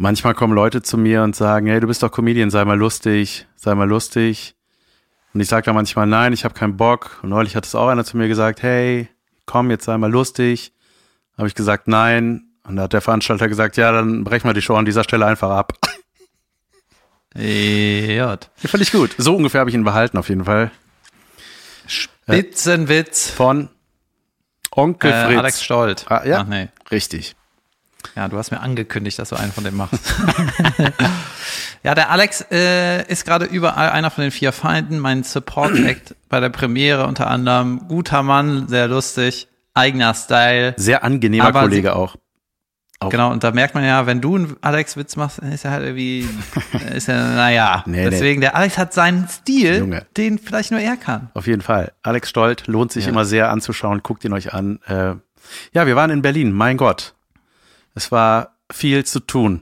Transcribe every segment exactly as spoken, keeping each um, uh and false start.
Manchmal kommen Leute zu mir und sagen, hey, du bist doch Comedian, sei mal lustig, sei mal lustig. Und ich sage dann manchmal, nein, ich habe keinen Bock. Und neulich hat es auch einer zu mir gesagt, hey, komm, jetzt sei mal lustig. Habe ich gesagt, nein. Und da hat der Veranstalter gesagt, ja, dann brechen wir die Show an dieser Stelle einfach ab. Ja, fand ich gut. So ungefähr habe ich ihn behalten, auf jeden Fall. Spitzenwitz. Von Onkel äh, Fritz. Alex Stolt. Ah, ja, Ach, nee. Richtig. Ja, du hast mir angekündigt, dass du einen von dem machst. Ja, der Alex äh, ist gerade überall einer von den vier Feinden. Mein Support-Act bei der Premiere unter anderem. Guter Mann, sehr lustig, eigener Style. Sehr angenehmer Aber Kollege sie, auch. auch. Genau, und da merkt man ja, wenn du einen Alex-Witz machst, dann ist er halt irgendwie, ist er, naja. Nee, Deswegen, nee. der Alex hat seinen Stil, Junge. den vielleicht nur er kann. Auf jeden Fall. Alex Stolt lohnt sich Ja. immer sehr anzuschauen. Guckt ihn euch an. Äh, ja, wir waren in Berlin. Mein Gott. Es war viel zu tun.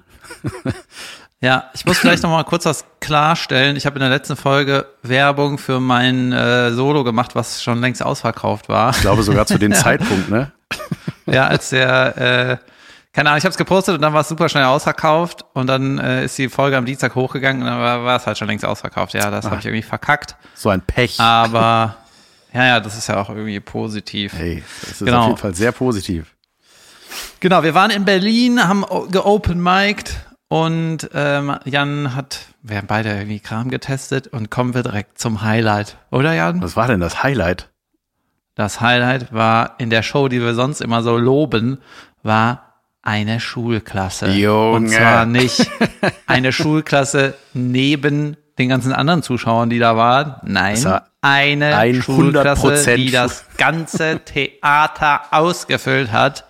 Ja, ich muss vielleicht noch mal kurz was klarstellen. Ich habe in der letzten Folge Werbung für mein äh, Solo gemacht, was schon längst ausverkauft war. Ich glaube sogar zu dem Zeitpunkt, ne? Ja, als der, äh, keine Ahnung, ich habe es gepostet und dann war es super schnell ausverkauft und dann äh, ist die Folge am Dienstag hochgegangen und dann war, war es halt schon längst ausverkauft. Ja, das habe ich irgendwie verkackt. So ein Pech. Aber, ja, ja, das ist ja auch irgendwie positiv. Hey, das ist Genau. auf jeden Fall sehr positiv. Genau, wir waren in Berlin, haben geopen-mic'd und ähm, Jan hat, wir haben beide irgendwie Kram getestet und kommen wir direkt zum Highlight. Oder Jan? Was war denn das Highlight? Das Highlight war in der Show, die wir sonst immer so loben, war eine Schulklasse. Junge. Und zwar nicht eine Schulklasse neben den ganzen anderen Zuschauern, die da waren. Nein, Das war eine hundert Prozent Schulklasse, die das ganze Theater ausgefüllt hat.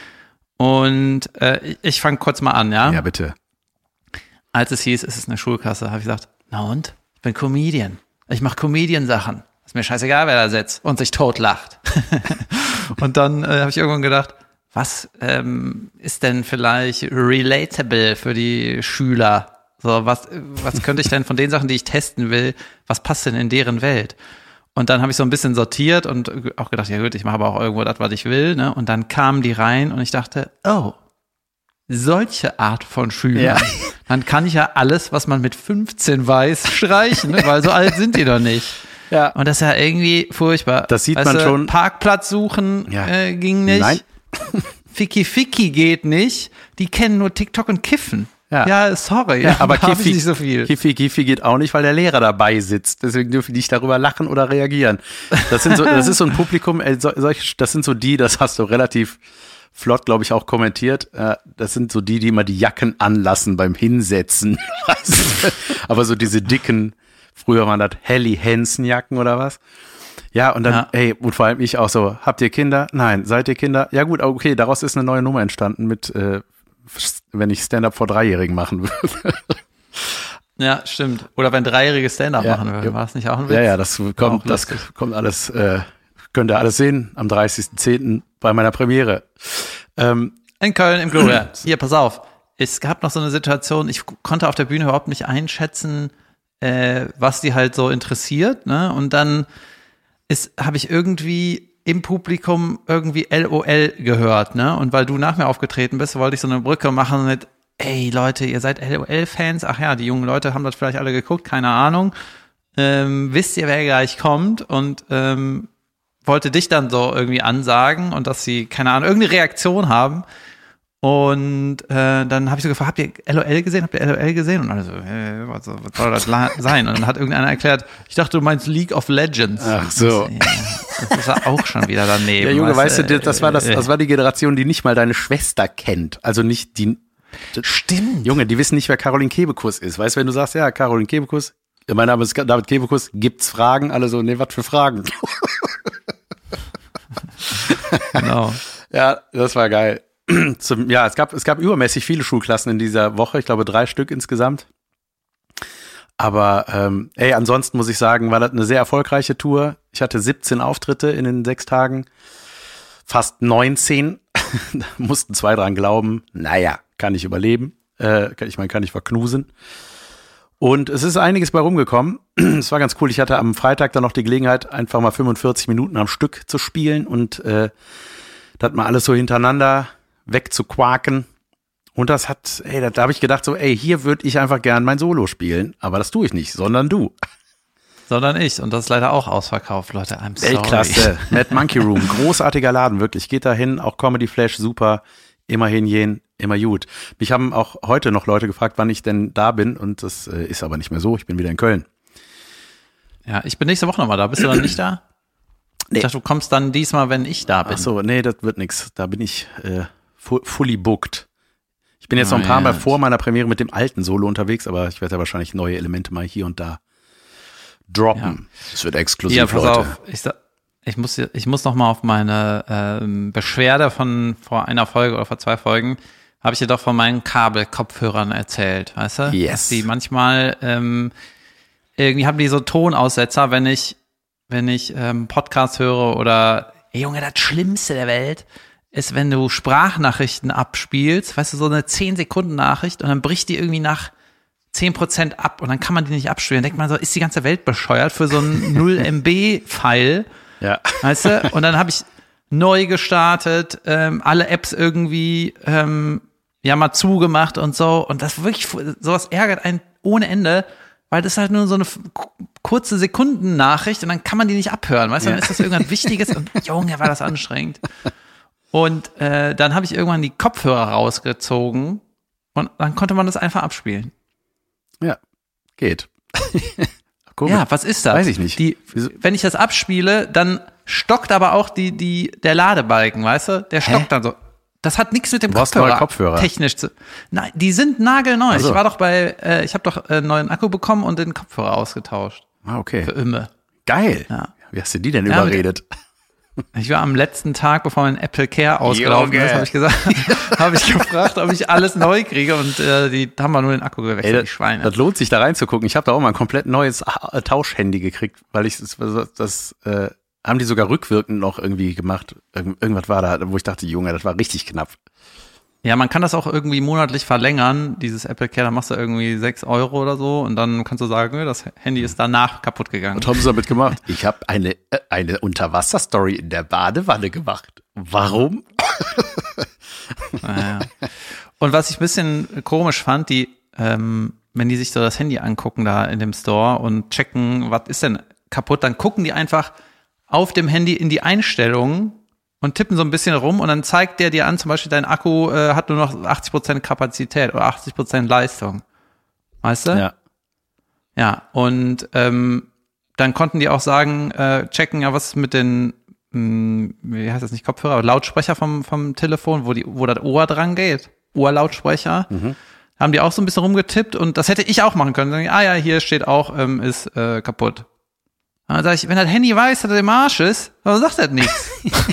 Und äh, ich fange kurz mal an, ja? Ja, bitte. Als es hieß, es ist eine Schulklasse, habe ich gesagt, na und? Ich bin Comedian. Ich mache Comedian-Sachen. Ist mir scheißegal, wer da sitzt und sich totlacht. Und dann äh, habe ich irgendwann gedacht, was ähm, ist denn vielleicht relatable für die Schüler? So, was, was könnte ich denn von den Sachen, die ich testen will, was passt denn in deren Welt? Und dann habe ich so ein bisschen sortiert und auch gedacht, ja gut, ich mache aber auch irgendwo das, was ich will, ne? Und dann kamen die rein und ich dachte, oh, solche Art von Schülern. Ja. Dann kann ich ja alles, was man mit fünfzehn weiß, streichen, ne? Weil so alt sind die doch nicht. Ja. Und das ist ja irgendwie furchtbar. Das sieht weißt man du, schon. Parkplatz suchen Ja. äh, ging nicht. Nein. Ficky Ficky geht nicht. Die kennen nur TikTok und Kiffen. Ja. Ja, sorry. Ja, aber da hab Kiffi, ich nicht so viel. Kiffi, Kiffi geht auch nicht, weil der Lehrer dabei sitzt. Deswegen dürfen die nicht darüber lachen oder reagieren. Das sind so, das ist so ein Publikum, ey, so, solch, das sind so die, das hast du relativ flott, glaube ich, auch kommentiert. Äh, das sind so die, die immer die Jacken anlassen beim Hinsetzen. Weißt du? Aber so diese dicken, früher waren das Helly Hansen Jacken oder was? Ja, und dann, Ja. ey, und vor allem ich auch so, habt ihr Kinder? Nein. Seid ihr Kinder? Ja gut, okay, daraus ist eine neue Nummer entstanden mit, äh, wenn ich Stand-up vor Dreijährigen machen würde. Ja, stimmt. Oder wenn Dreijährige Stand-up Ja, machen würden, ja. war es nicht auch ein Witz? Ja, ja, das kommt, auch das lustig. kommt alles, äh, könnt ihr alles sehen am dreißigsten zehnten bei meiner Premiere. Ähm, In Köln im Gloria. Hier, pass auf. Es gab noch so eine Situation, ich konnte auf der Bühne überhaupt nicht einschätzen, äh, was die halt so interessiert, ne? Und dann ist, habe ich irgendwie im Publikum irgendwie L O L gehört, ne? Und weil du nach mir aufgetreten bist, wollte ich so eine Brücke machen mit, ey Leute, ihr seid L O L-Fans? Ach ja, die jungen Leute haben das vielleicht alle geguckt, keine Ahnung. Ähm, wisst ihr, wer gleich kommt? Und ähm, wollte dich dann so irgendwie ansagen und dass sie, keine Ahnung, irgendeine Reaktion haben. Und äh, dann habe ich so gefragt, habt ihr L O L gesehen? Habt ihr L O L gesehen? Und alle so, äh, was, was soll das la- sein? Und dann hat irgendeiner erklärt, ich dachte, du meinst League of Legends. Ach so. Ja, das ist ja auch schon wieder daneben. ja, Junge, weißt du, das war das, äh, das war die Generation, die nicht mal deine Schwester kennt. Also nicht die. Stimmt. Junge, die wissen nicht, wer Caroline Kebekus ist. Weißt du, wenn du sagst, ja, Caroline Kebekus, mein Name ist David Kebekus, gibt's Fragen? Alle so, nee, was für Fragen? Genau. Ja, das war geil. Zum, ja, es gab, es gab übermäßig viele Schulklassen in dieser Woche. Ich glaube, drei Stück insgesamt. Aber, ähm, ey, ansonsten muss ich sagen, war das eine sehr erfolgreiche Tour. Ich hatte siebzehn Auftritte in den sechs Tagen. Fast neunzehn. Da mussten zwei dran glauben. Naja, kann ich überleben. Äh, ich meine, kann ich verknusen. Und es ist einiges bei rumgekommen. Es war ganz cool. Ich hatte am Freitag dann noch die Gelegenheit, einfach mal fünfundvierzig Minuten am Stück zu spielen und äh, das mal alles so hintereinander wegzuquaken. Und das hat, ey, da, da habe ich gedacht so, ey, hier würde ich einfach gern mein Solo spielen. Aber das tue ich nicht, sondern du. Sondern ich. Und das ist leider auch ausverkauft, Leute. I'm sorry. Weltklasse. Mad Monkey Room. Großartiger Laden, wirklich. Geht da hin. Auch Comedy Flash, super. Immer hingehen, immer gut. Mich haben auch heute noch Leute gefragt, wann ich denn da bin. Und das äh, ist aber nicht mehr so. Ich bin wieder in Köln. Ja, ich bin nächste Woche nochmal da. Bist du dann nicht da? Nee. Ich dachte, du kommst dann diesmal, wenn ich da bin. Ach so, nee, das wird nix. Da bin ich äh, fully booked. Ich bin jetzt noch ein paar oh, Mal ja. vor meiner Premiere mit dem alten Solo unterwegs, aber ich werde ja wahrscheinlich neue Elemente mal hier und da droppen. Es ja. wird exklusiv, ja, pass Leute. Auf. Ich, ich muss, ich muss noch mal auf meine ähm, Beschwerde von vor einer Folge oder vor zwei Folgen, habe ich dir doch von meinen Kabelkopfhörern erzählt, weißt du? Yes. Dass die manchmal ähm, irgendwie haben die so Tonaussetzer, wenn ich wenn ich ähm, Podcast höre oder ey, Junge, das Schlimmste der Welt ist, wenn du Sprachnachrichten abspielst, weißt du, so eine zehn Sekunden Nachricht und dann bricht die irgendwie nach zehn Prozent ab und dann kann man die nicht abspielen. Dann denkt man so, ist die ganze Welt bescheuert für so einen null Megabyte File? Ja. Weißt du? Und dann habe ich neu gestartet, ähm, alle Apps irgendwie ähm, ja mal zugemacht und so. Und das wirklich, sowas ärgert einen ohne Ende, weil das ist halt nur so eine kurze Sekundennachricht und dann kann man die nicht abhören. Weißt du, dann ja. ist das irgendwas Wichtiges und Junge, war das anstrengend. Und äh, dann habe ich irgendwann die Kopfhörer rausgezogen und dann konnte man das einfach abspielen. Ja, geht. Cool. Ja, was ist das? Weiß ich nicht. Die, wenn ich das abspiele, dann stockt aber auch die, die, der Ladebalken, weißt du? Der stockt Hä? dann so. Das hat nichts mit dem Kopfhörer, Kopfhörer technisch zu. Nein, die sind nagelneu. So. Ich war doch bei, äh, ich habe doch einen neuen Akku bekommen und den Kopfhörer ausgetauscht. Ah, okay. Für immer. Geil. Ja. Wie hast du die denn ja, überredet? Ich war am letzten Tag, bevor mein Apple Care ausgelaufen Junge. ist, habe ich gesagt, habe ich gefragt, ob ich alles neu kriege und äh, die haben wir nur den Akku gewechselt, Ey, die Schweine. Das lohnt sich da reinzugucken. Ich habe da auch mal ein komplett neues Tauschhandy gekriegt, weil ich das, das äh, haben die sogar rückwirkend noch irgendwie gemacht. Irgend, irgendwas war da, wo ich dachte, Junge, das war richtig knapp. Ja, man kann das auch irgendwie monatlich verlängern, dieses Apple Care, da machst du irgendwie sechs Euro oder so und dann kannst du sagen, das Handy ist danach kaputt gegangen. Was haben sie damit gemacht? Ich habe eine, eine Unterwasser-Story in der Badewanne gemacht. Warum? Naja. Und was ich ein bisschen komisch fand, die, ähm, wenn die sich so das Handy angucken da in dem Store und checken, was ist denn kaputt, dann gucken die einfach auf dem Handy in die Einstellungen und tippen so ein bisschen rum und dann zeigt der dir an, zum Beispiel dein Akku äh, hat nur noch achtzig Prozent Kapazität oder achtzig Prozent Leistung. Weißt du? Ja. Ja, und ähm, dann konnten die auch sagen, äh, checken, ja, was ist mit den, mh, wie heißt das nicht, Kopfhörer, aber Lautsprecher vom vom Telefon, wo die, wo das Ohr dran geht, Ohrlautsprecher. Mhm. Haben die auch so ein bisschen rumgetippt und das hätte ich auch machen können. Sagen, ah ja, hier steht auch, ähm, ist äh, kaputt. Dann sag ich, wenn das Handy weiß, dass er im Arsch ist, dann sagt er nichts.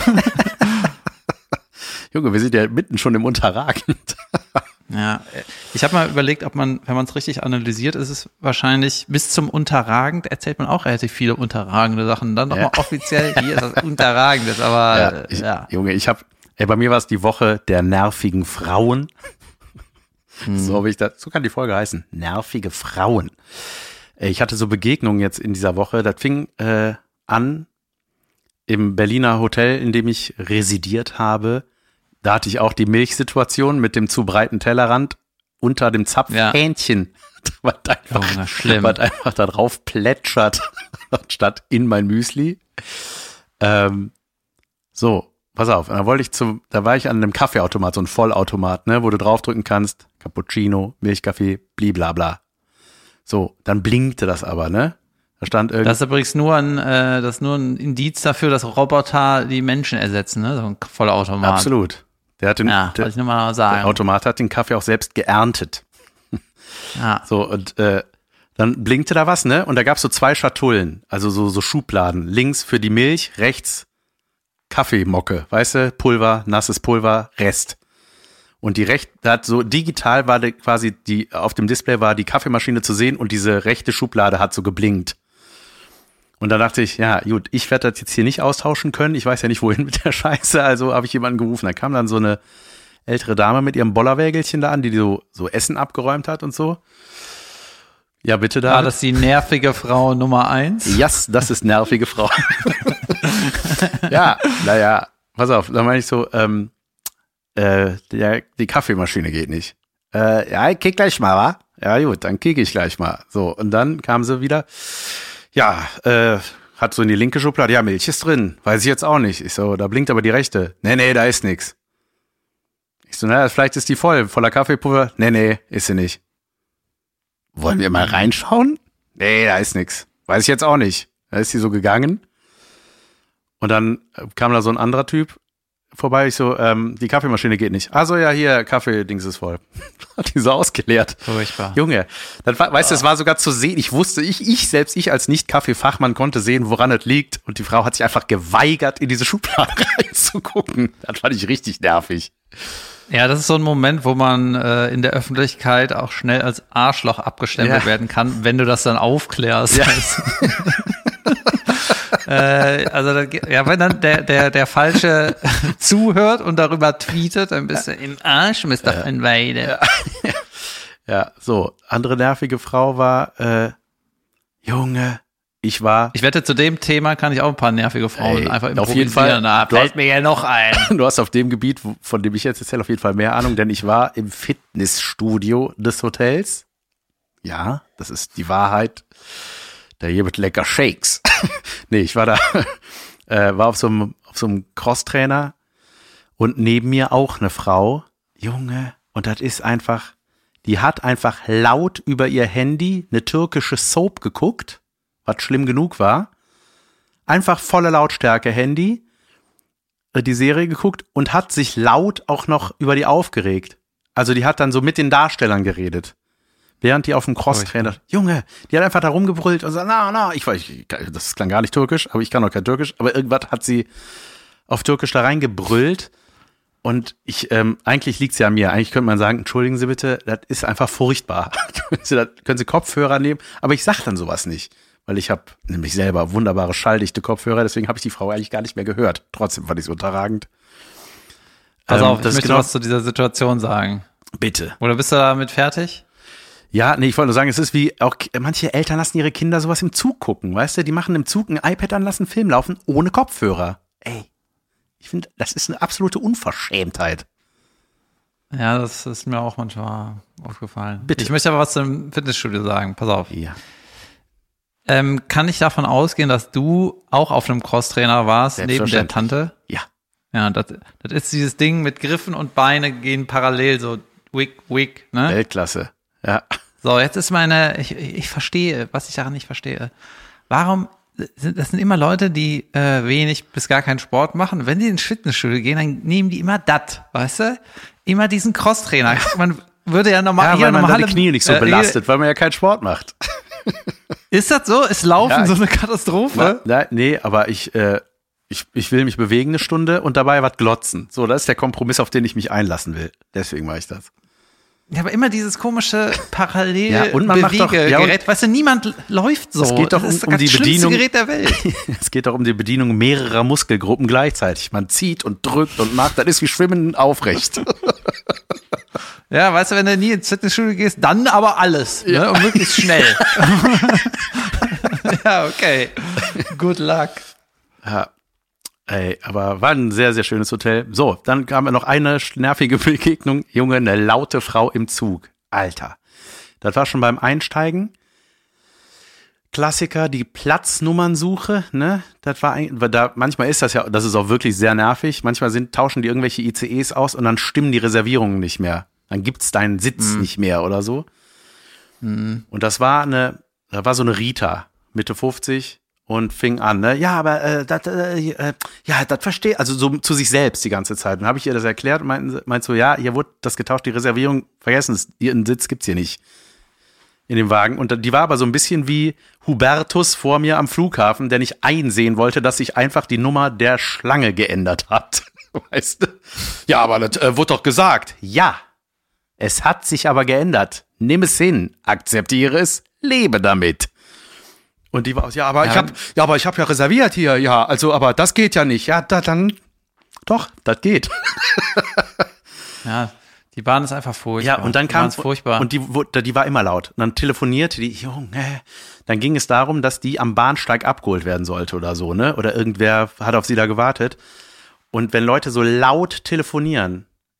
Junge, wir sind ja mitten schon im Unterragend. Ja, ich habe mal überlegt, ob man, wenn man es richtig analysiert, ist es wahrscheinlich bis zum Unterragend erzählt man auch relativ viele unterragende Sachen. Dann nochmal ja. offiziell, hier ist das Unterragendes, aber ja, ich, ja. Junge, ich habe, ey, bei mir war es die Woche der nervigen Frauen. Hm. So habe ich das, so kann die Folge heißen, nervige Frauen. Ich hatte so Begegnungen jetzt in dieser Woche. Das fing äh, an im Berliner Hotel, in dem ich residiert habe. Da hatte ich auch die Milchsituation mit dem zu breiten Tellerrand unter dem Zapfhähnchen, ja. was, einfach, schlimm. was einfach da drauf plätschert, statt in mein Müsli. Ähm, so, pass auf. Da wollte ich zum, da war ich an einem Kaffeeautomat, so ein Vollautomat, ne, wo du draufdrücken kannst, Cappuccino, Milchkaffee, bliblabla. So, dann blinkte das aber, ne? Da stand irgendwie. Das ist übrigens nur ein, äh, das ist nur ein Indiz dafür, dass Roboter die Menschen ersetzen, ne? So ein Vollautomat. Absolut. Der hat den, ja, der, ich nur mal sagen. Der Automat hat den Kaffee auch selbst geerntet. Ja. So, und äh, dann blinkte da was, ne? Und da gab's so zwei Schatullen, also so, so Schubladen. Links für die Milch, rechts Kaffeemocke, weißt du? Pulver, nasses Pulver, Rest. Und die rechte, da hat so digital war die, quasi die, auf dem Display war die Kaffeemaschine zu sehen und diese rechte Schublade hat so geblinkt. Und dann dachte ich, ja gut, ich werde das jetzt hier nicht austauschen können. Ich weiß ja nicht, wohin mit der Scheiße. Also habe ich jemanden gerufen. Da kam dann so eine ältere Dame mit ihrem Bollerwägelchen da an, die so, so Essen abgeräumt hat und so. Ja, bitte da. War das die nervige Frau Nummer eins? Ja, yes, das ist nervige Frau. Ja, naja, pass auf, da meine ich so, ähm, äh, der, die Kaffeemaschine geht nicht. Äh, ja, ich kick gleich mal, wa? Ja gut, dann kick ich gleich mal. So, und dann kam sie wieder, ja, äh, hat so in die linke Schublade, ja, Milch ist drin, weiß ich jetzt auch nicht. Ich so, da blinkt aber die rechte. Nee, nee, da ist nix. Ich so, naja, vielleicht ist die voll, voller Kaffeepulver. Nee, nee, ist sie nicht. Wollen wir mal reinschauen? Nee, da ist nix. Weiß ich jetzt auch nicht. Da ist sie so gegangen. Und dann kam da so ein anderer Typ vorbei. Ich so, ähm, die Kaffeemaschine geht nicht. Also ja, hier, Kaffee-Dings ist voll. Hat die so ausgeleert. Furchtbar. Junge, dann, weißt du, es war sogar zu sehen. Ich wusste, ich, ich selbst, ich als Nicht-Kaffeefachmann konnte sehen, woran es liegt. Und die Frau hat sich einfach geweigert, in diese Schublade reinzugucken. Das fand ich richtig nervig. Ja, das ist so ein Moment, wo man äh, in der Öffentlichkeit auch schnell als Arschloch abgestempelt ja. werden kann, wenn du das dann aufklärst. Ja. äh, also da, ja, wenn dann der der der Falsche zuhört und darüber tweetet, dann bist du im Arsch, Mister Ja. Van Weide. Ja. ja, so. Andere nervige Frau war, äh, Junge, ich war. Ich wette, zu dem Thema kann ich auch ein paar nervige Frauen Ey, einfach auf jeden Fall. Da Du fällt hast- mir ja noch ein. Du hast auf dem Gebiet, wo- von dem ich jetzt erzähle, auf jeden Fall mehr Ahnung, denn ich war im Fitnessstudio des Hotels. Ja, das ist die Wahrheit. Da hier mit lecker Shakes. Nee, ich war da, äh, war auf so einem, auf so einem Crosstrainer und neben mir auch eine Frau. Junge, und das ist einfach, die hat einfach laut über ihr Handy eine türkische Soap geguckt, was schlimm genug war. Einfach volle Lautstärke Handy, äh, die Serie geguckt und hat sich laut auch noch über die aufgeregt. Also die hat dann so mit den Darstellern geredet. Während die auf dem Crosstrainer, Junge, die hat einfach da rumgebrüllt und so, na, na, ich weiß, ich, das klang gar nicht türkisch, aber ich kann auch kein Türkisch, aber irgendwas hat sie auf Türkisch da reingebrüllt und ich, ähm, eigentlich liegt's ja an mir, eigentlich könnte man sagen, entschuldigen Sie bitte, das ist einfach furchtbar. können, Sie, das, können Sie Kopfhörer nehmen, aber ich sag dann sowas nicht, weil ich habe nämlich selber wunderbare schalldichte Kopfhörer, deswegen habe ich die Frau eigentlich gar nicht mehr gehört. Trotzdem fand ich es unterragend. Pass Ähm, auf, ich das ist möchte genau- was zu dieser Situation sagen. Bitte. Oder bist du damit fertig? Ja, nee, ich wollte nur sagen, es ist wie, auch manche Eltern lassen ihre Kinder sowas im Zug gucken, weißt du? Die machen im Zug ein iPad an, lassen einen Film laufen, ohne Kopfhörer. Ey, ich finde, das ist eine absolute Unverschämtheit. Ja, das ist mir auch manchmal aufgefallen. Bitte. Ich möchte aber was zum Fitnessstudio sagen. Pass auf. Ja. Ähm, kann ich davon ausgehen, dass du auch auf einem Crosstrainer warst, neben der Selbstverständlich. Tante? Ja. Ja, das, das ist dieses Ding mit Griffen und Beine gehen parallel, so wick, wick, ne? Weltklasse. Ja. So, jetzt ist meine, ich, ich verstehe, was ich daran nicht verstehe. Warum sind, das sind immer Leute, die äh, wenig bis gar keinen Sport machen. Wenn die ins Fitnessstudio gehen, dann nehmen die immer das, weißt du? Immer diesen Crosstrainer. Man würde ja normal, Ja, hier weil man normale, da die Knie nicht so äh, belastet, weil man ja keinen Sport macht. Ist das so? Ist Laufen Ja, so ich- eine Katastrophe? Na, na, nee, aber ich, äh, ich, ich will mich bewegen eine Stunde und dabei was glotzen. So, das ist der Kompromiss, auf den ich mich einlassen will. Deswegen mache ich das. Ja, aber immer dieses komische parallel Ja, und man macht doch- ja, und- Gerät. Weißt du, niemand l- läuft so. Es geht doch das ist um- um das die schlimmste Bedienung. Gerät der Welt. Es geht doch um die Bedienung mehrerer Muskelgruppen gleichzeitig. Man zieht und drückt und macht, das ist wie Schwimmen aufrecht. Ja, weißt du, wenn du nie ins Fitnessstudio gehst, dann aber alles. Ne? Und möglichst schnell. Ja, okay. Good luck. Ja. Ey, aber war ein sehr, sehr schönes Hotel. So, dann kam noch eine nervige Begegnung. Junge, eine laute Frau im Zug. Alter. Das war schon beim Einsteigen. Klassiker, die Platznummernsuche, ne? Das war ein, weil da, manchmal ist das ja, das ist auch wirklich sehr nervig. Manchmal sind, tauschen die irgendwelche I C Es aus und dann stimmen die Reservierungen nicht mehr. Dann gibt's deinen Sitz nicht mehr oder so. Und das war eine, da war so eine Rita, Mitte fünfzig. Und fing an, ne? Ja, aber äh, das, äh, äh, ja, das verstehe, also so zu sich selbst die ganze Zeit. Und habe ich ihr das erklärt und meint, meint so, ja, hier wurde das getauscht, die Reservierung, vergessen es, ihren Sitz gibt's hier nicht in dem Wagen. Und die war aber so ein bisschen wie Hubertus vor mir am Flughafen, der nicht einsehen wollte, dass sich einfach die Nummer der Schlange geändert hat. Weißt du? Ja, aber das äh, wurde doch gesagt. Ja, es hat sich aber geändert. Nimm es hin, akzeptiere es, lebe damit. Und die war, ja, aber Ja. ich habe, ja, aber ich habe ja reserviert hier, ja, also, aber das geht ja nicht. Ja, da, dann, doch, das geht. Ja, die Bahn ist einfach furchtbar. Ja, und dann die Bahn kam, ist furchtbar. und die, wurde- die war immer laut. Und dann telefonierte die, Junge, dann ging es darum, dass die am Bahnsteig abgeholt werden sollte oder so, ne? Oder irgendwer hat auf sie da gewartet. Und wenn Leute so laut telefonieren,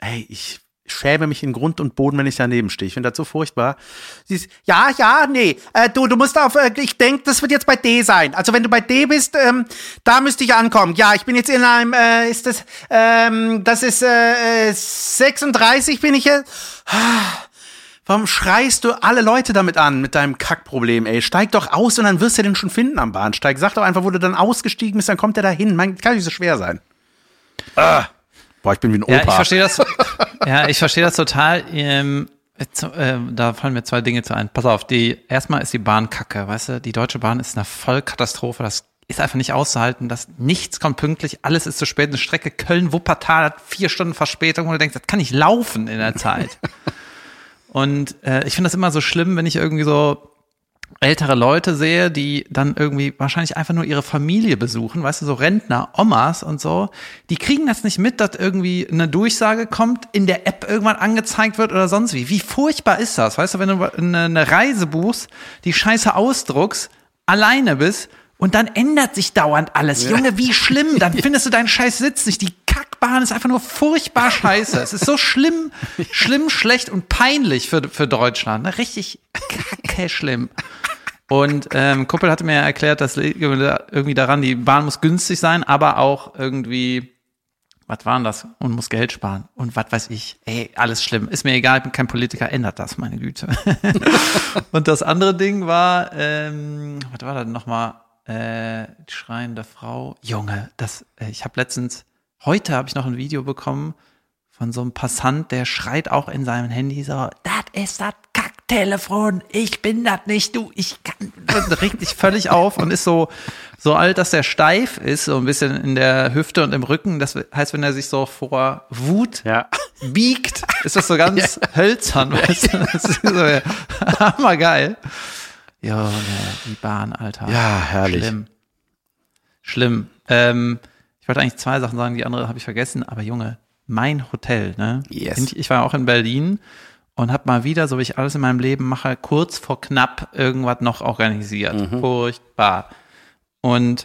ey, ich schäme mich in Grund und Boden, wenn ich daneben stehe. Ich finde das so furchtbar. Sie ist, ja, ja, nee, äh, du, du musst auf, äh, ich denke, das wird jetzt bei D sein. Also wenn du bei D bist, ähm, da müsste ich ankommen. Ja, ich bin jetzt in einem, äh, ist das, ähm, das ist, äh, sechsunddreißig bin ich jetzt. Warum schreist du alle Leute damit an, mit deinem Kackproblem, ey? Steig doch aus und dann wirst du den schon finden am Bahnsteig. Sag doch einfach, wo du dann ausgestiegen bist, dann kommt der da hin. Man, kann nicht so schwer sein. Ah. Boah, ich bin wie ein Opa. Ja, ich verstehe das, ja, ich verstehe das total. Ähm, jetzt, äh, da fallen mir zwei Dinge zu ein. Pass auf, die, erstmal ist die Bahn kacke, weißt du? Die Deutsche Bahn ist eine Vollkatastrophe. Das ist einfach nicht auszuhalten. Das, nichts kommt pünktlich, alles ist zu spät. Eine Strecke Köln-Wuppertal hat vier Stunden Verspätung, wo du denkst, das kann nicht laufen in der Zeit. Und äh, ich finde das immer so schlimm, wenn ich irgendwie so ältere Leute sehe, die dann irgendwie wahrscheinlich einfach nur ihre Familie besuchen, weißt du, so Rentner, Omas und so, die kriegen das nicht mit, dass irgendwie eine Durchsage kommt, in der App irgendwann angezeigt wird oder sonst wie. Wie furchtbar ist das, weißt du, wenn du eine Reise buchst, die Scheiße ausdruckst, alleine bist und dann ändert sich dauernd alles. Ja. Junge, wie schlimm, dann findest du deinen Scheiß Sitz nicht. Die Kackbahn ist einfach nur furchtbar scheiße. Es ist so schlimm, schlimm, schlecht und peinlich für, für Deutschland. Richtig kacke schlimm. Und ähm, Kuppel hatte mir erklärt, dass irgendwie daran, die Bahn muss günstig sein, aber auch irgendwie, was war denn das? Und muss Geld sparen. Und was weiß ich. Ey, alles schlimm. Ist mir egal, ich bin kein Politiker, ändert das, meine Güte. Und das andere Ding war, ähm, was war das nochmal? Äh, die schreiende Frau. Junge, das, äh, ich habe letztens, heute habe ich noch ein Video bekommen von so einem Passant, der schreit auch in seinem Handy so, das ist das Kacktelefon, ich bin das nicht, du, ich kann, und regt sich völlig auf und ist so, so alt, dass er steif ist, so ein bisschen in der Hüfte und im Rücken. Das heißt, wenn er sich so vor Wut ja. biegt, ist das so ganz ja. hölzern, weißt du? Das ist so ja, hammergeil. Ja, die Bahn, Alter. Ja, herrlich. Schlimm. Schlimm. Ähm, ich wollte eigentlich zwei Sachen sagen, die andere habe ich vergessen, aber Junge, mein Hotel, ne? Yes. Ich, ich war auch in Berlin und habe mal wieder, so wie ich alles in meinem Leben mache, kurz vor knapp irgendwas noch organisiert. Mhm. Furchtbar. Und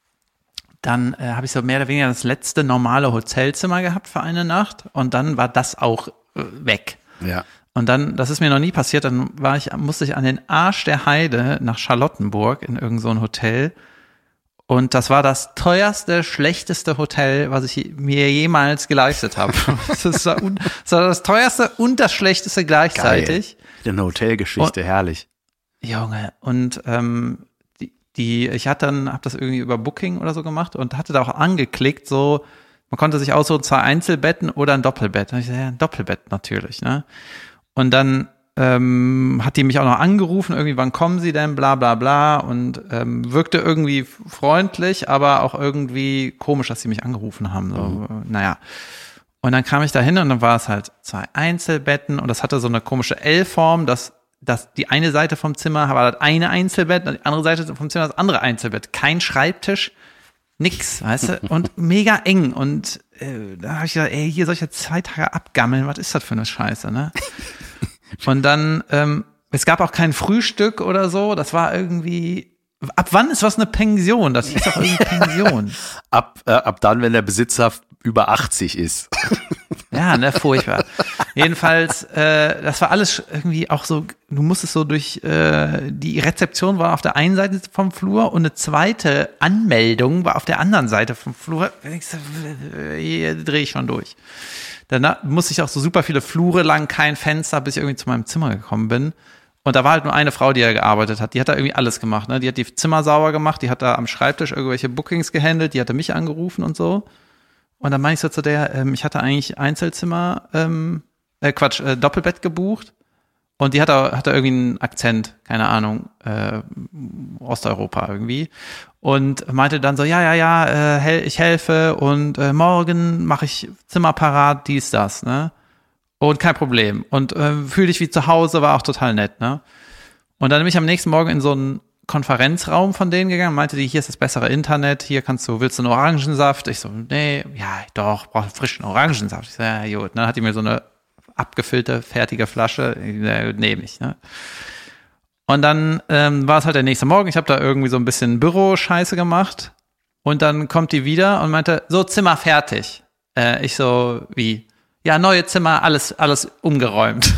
dann äh, habe ich so mehr oder weniger das letzte normale Hotelzimmer gehabt für eine Nacht und dann war das auch äh, weg. Ja. Und dann, das ist mir noch nie passiert, dann war ich, musste ich an den Arsch der Heide nach Charlottenburg in irgend so ein Hotel. Und das war das teuerste, schlechteste Hotel, was ich mir jemals geleistet habe. Das war, un, das war das teuerste und das schlechteste gleichzeitig. Geil. Eine Hotelgeschichte, und, herrlich. Junge, und ähm, die, die, ich hatte dann, hab das irgendwie über Booking oder so gemacht und hatte da auch angeklickt, so, man konnte sich aussuchen, zwei Einzelbetten oder ein Doppelbett. Und ich sagte, ja, ein Doppelbett natürlich, ne? Und dann ähm, hat die mich auch noch angerufen, irgendwie, wann kommen sie denn, bla bla bla, und ähm, wirkte irgendwie freundlich, aber auch irgendwie komisch, dass sie mich angerufen haben. So, mhm. Naja. Und dann kam ich da hin und dann war es halt zwei Einzelbetten und das hatte so eine komische L-Form, dass, dass die eine Seite vom Zimmer war das eine Einzelbett und die andere Seite vom Zimmer das andere Einzelbett. Kein Schreibtisch, nix, weißt du, und mega eng. Und äh, da habe ich gedacht, ey, hier soll ich jetzt zwei Tage abgammeln, was ist das für eine Scheiße, ne? Und dann, ähm, es gab auch kein Frühstück oder so, das war irgendwie, ab wann ist was eine Pension? Das hieß doch irgendwie Pension. ab, äh, ab dann, wenn der Besitzer über achtzig ist. Ja, ne, furchtbar. Jedenfalls, äh, das war alles irgendwie auch so, du musstest so durch, äh, die Rezeption war auf der einen Seite vom Flur und eine zweite Anmeldung war auf der anderen Seite vom Flur. Hier drehe ich schon durch. Danach musste ich auch so super viele Flure lang, kein Fenster, bis ich irgendwie zu meinem Zimmer gekommen bin. Und da war halt nur eine Frau, die da gearbeitet hat. Die hat da irgendwie alles gemacht, ne? Die hat die Zimmer sauber gemacht, die hat da am Schreibtisch irgendwelche Bookings gehandelt, die hatte mich angerufen und so. Und dann meine ich so zu der, ähm, ich hatte eigentlich Einzelzimmer, ähm, äh, Quatsch, äh, Doppelbett gebucht. Und die hat da, hat da irgendwie einen Akzent, keine Ahnung, äh, Osteuropa irgendwie. Und meinte dann so, ja, ja, ja, äh, hel- ich helfe und äh, morgen mache ich Zimmer parat, dies, das, ne? Und kein Problem. Und äh, fühl dich wie zu Hause, war auch total nett, ne? Und dann bin ich am nächsten Morgen in so einen Konferenzraum von denen gegangen, meinte die, hier ist das bessere Internet, hier kannst du, willst du einen Orangensaft? Ich so, nee, ja, doch, brauche frischen Orangensaft. Ich so, ja, gut. Dann hat die mir so eine abgefüllte, fertige Flasche, äh, nehme ich, ne? Und dann ähm, war es halt der nächste Morgen, ich habe da irgendwie so ein bisschen Büro-Scheiße gemacht und dann kommt die wieder und meinte, so, Zimmer fertig. Äh, ich so, wie? Ja, neue Zimmer, alles, alles umgeräumt.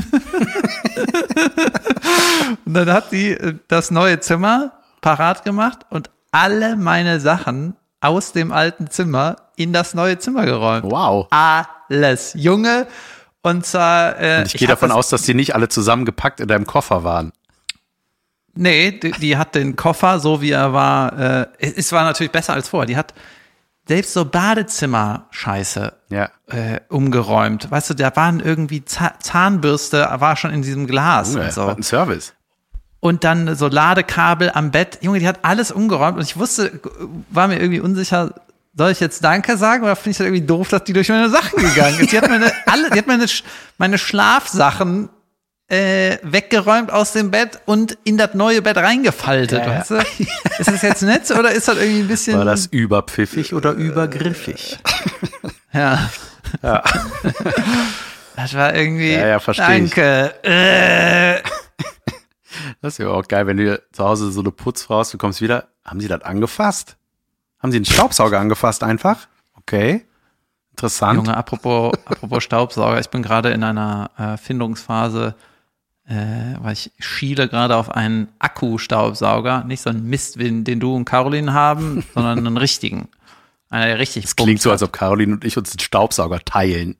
Und dann hat die das neue Zimmer parat gemacht und alle meine Sachen aus dem alten Zimmer in das neue Zimmer geräumt. Wow. Alles. Junge. Und zwar. Äh, und ich gehe ich davon das, aus, dass die nicht alle zusammengepackt in deinem Koffer waren. Nee, die, die hat den Koffer, so wie er war. Äh, es war natürlich besser als vorher. Die hat selbst so Badezimmer-Scheiße ja. äh, umgeräumt. Weißt du, da waren irgendwie Zah- Zahnbürste, war schon in diesem Glas. Junge, und so. was ein Service. Und dann so Ladekabel am Bett. Junge, die hat alles umgeräumt und ich wusste, war mir irgendwie unsicher, soll ich jetzt Danke sagen oder finde ich das irgendwie doof, dass die durch meine Sachen gegangen ist? Die hat meine, alle, die hat meine, meine Schlafsachen äh, weggeräumt aus dem Bett und in das neue Bett reingefaltet. Ja, ja. Weißt du? Ist das jetzt nett oder ist das irgendwie ein bisschen. War das überpfiffig oder übergriffig? Ja. Ja. Das war irgendwie. Ja, ja, verstehe ich. Danke. Äh. Das wäre auch geil, wenn du zu Hause so eine Putzfrau hast, du kommst wieder, haben sie das angefasst? Haben sie einen Staubsauger angefasst einfach? Okay, interessant. Junge, apropos, apropos Staubsauger, ich bin gerade in einer äh, Findungsphase, äh, weil ich schiele gerade auf einen Akku-Staubsauger, nicht so einen Mist, den, den du und Caroline haben, sondern einen richtigen. Einer, der richtig Es klingt so, als ob Caroline und ich uns einen Staubsauger teilen.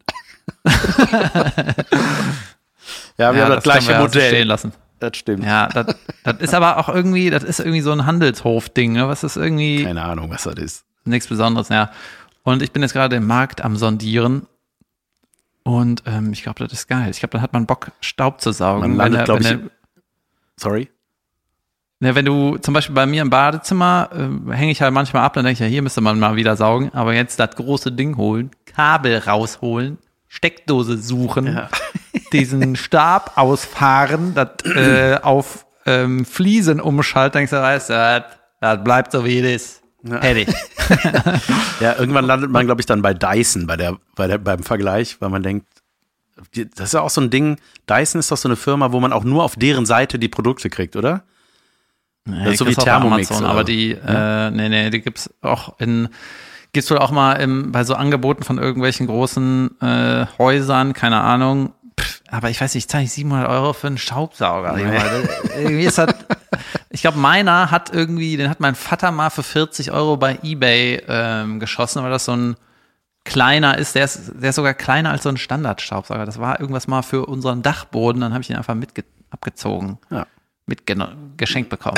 Ja, wir ja, haben das, das gleiche wir also Modell. stehen lassen. Das stimmt. Ja, das, das ist aber auch irgendwie, das ist irgendwie so ein Handelshof-Ding, ne? Was ist irgendwie Keine Ahnung, was das ist. nichts Besonderes, ja. Und ich bin jetzt gerade im Markt am Sondieren und ähm, ich glaube, das ist geil. Ich glaube, dann hat man Bock, Staub zu saugen. Man landet, glaube ich, wenn, sorry? Ja, wenn du zum Beispiel bei mir im Badezimmer äh, hänge ich halt manchmal ab, dann denke ich, ja, hier müsste man mal wieder saugen, aber jetzt das große Ding holen, Kabel rausholen, Steckdose suchen, Ja. diesen Stab ausfahren, das äh, auf ähm, Fliesen umschalten, denkst du, weißt du, das, das bleibt so wie es ist. Ja. Fertig. Ja, irgendwann landet man, glaube ich, dann bei Dyson, bei der, bei der, beim Vergleich, weil man denkt, die- das ist ja auch so ein Ding, Dyson ist doch so eine Firma, wo man auch nur auf deren Seite die Produkte kriegt, oder? Nee, Das ist so die wie gibt's auch bei Thermomix, Amazon, oder? aber die, äh, nee, nee, die gibt's auch in, gibt's wohl auch mal im, bei so Angeboten von irgendwelchen großen äh, Häusern, keine Ahnung. Pff, aber ich weiß nicht, ich zahle nicht siebenhundert Euro für einen Staubsauger. Nee. Junge. Das- Irgendwie ist das, ich glaube, meiner hat irgendwie, den hat mein Vater mal für vierzig Euro bei eBay ähm, geschossen, weil das so ein kleiner ist. Der ist, der ist sogar kleiner als so ein Standardstaubsauger. Das war irgendwas mal für unseren Dachboden, dann habe ich ihn einfach mitge abgezogen. Ja. Mitge geschenkt bekommen.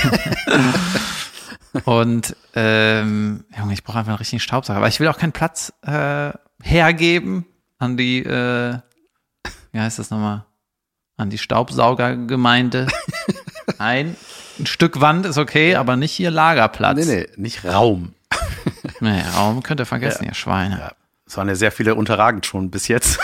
Und ähm, Junge, ich brauche einfach einen richtigen Staubsauger. Aber ich will auch keinen Platz äh, hergeben an die, äh, wie heißt das nochmal? An die Staubsaugergemeinde. Nein, ein Stück Wand ist okay, aber nicht hier Lagerplatz. Nee, nee, nicht Raum. Nee, Raum könnt ihr vergessen, Ja. ihr Schweine. Ja, es waren ja sehr viele unterragend schon bis jetzt.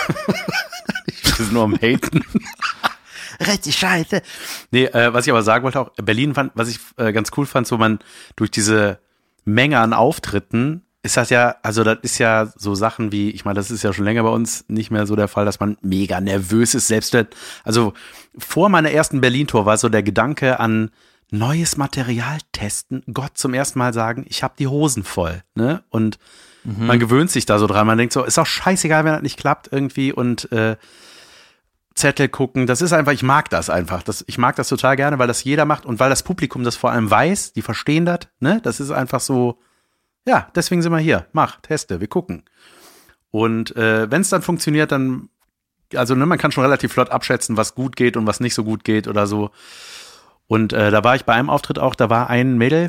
Ich bin nur am Haten. Richtig scheiße. Nee, äh, was ich aber sagen wollte auch, Berlin fand, was ich äh, ganz cool fand, so man durch diese Menge an Auftritten ist das ja, also das ist ja so Sachen wie, ich meine, das ist ja schon länger bei uns nicht mehr so der Fall, dass man mega nervös ist, selbst wenn, also vor meiner ersten Berlin-Tour war so der Gedanke an neues Material testen, Gott zum ersten Mal sagen, ich habe die Hosen voll, ne? Und Mhm. man gewöhnt sich da so dran, man denkt so, ist auch scheißegal, wenn das nicht klappt irgendwie und äh, Zettel gucken, das ist einfach, ich mag das einfach. Das, ich mag das total gerne, weil das jeder macht und weil das Publikum das vor allem weiß, die verstehen das, ne? Das ist einfach so, ja, deswegen sind wir hier. Mach, teste, wir gucken. Und äh, wenn es dann funktioniert, dann, also ne, man kann schon relativ flott abschätzen, was gut geht und was nicht so gut geht oder so. Und äh, da war ich bei einem Auftritt auch, da war ein Mädel,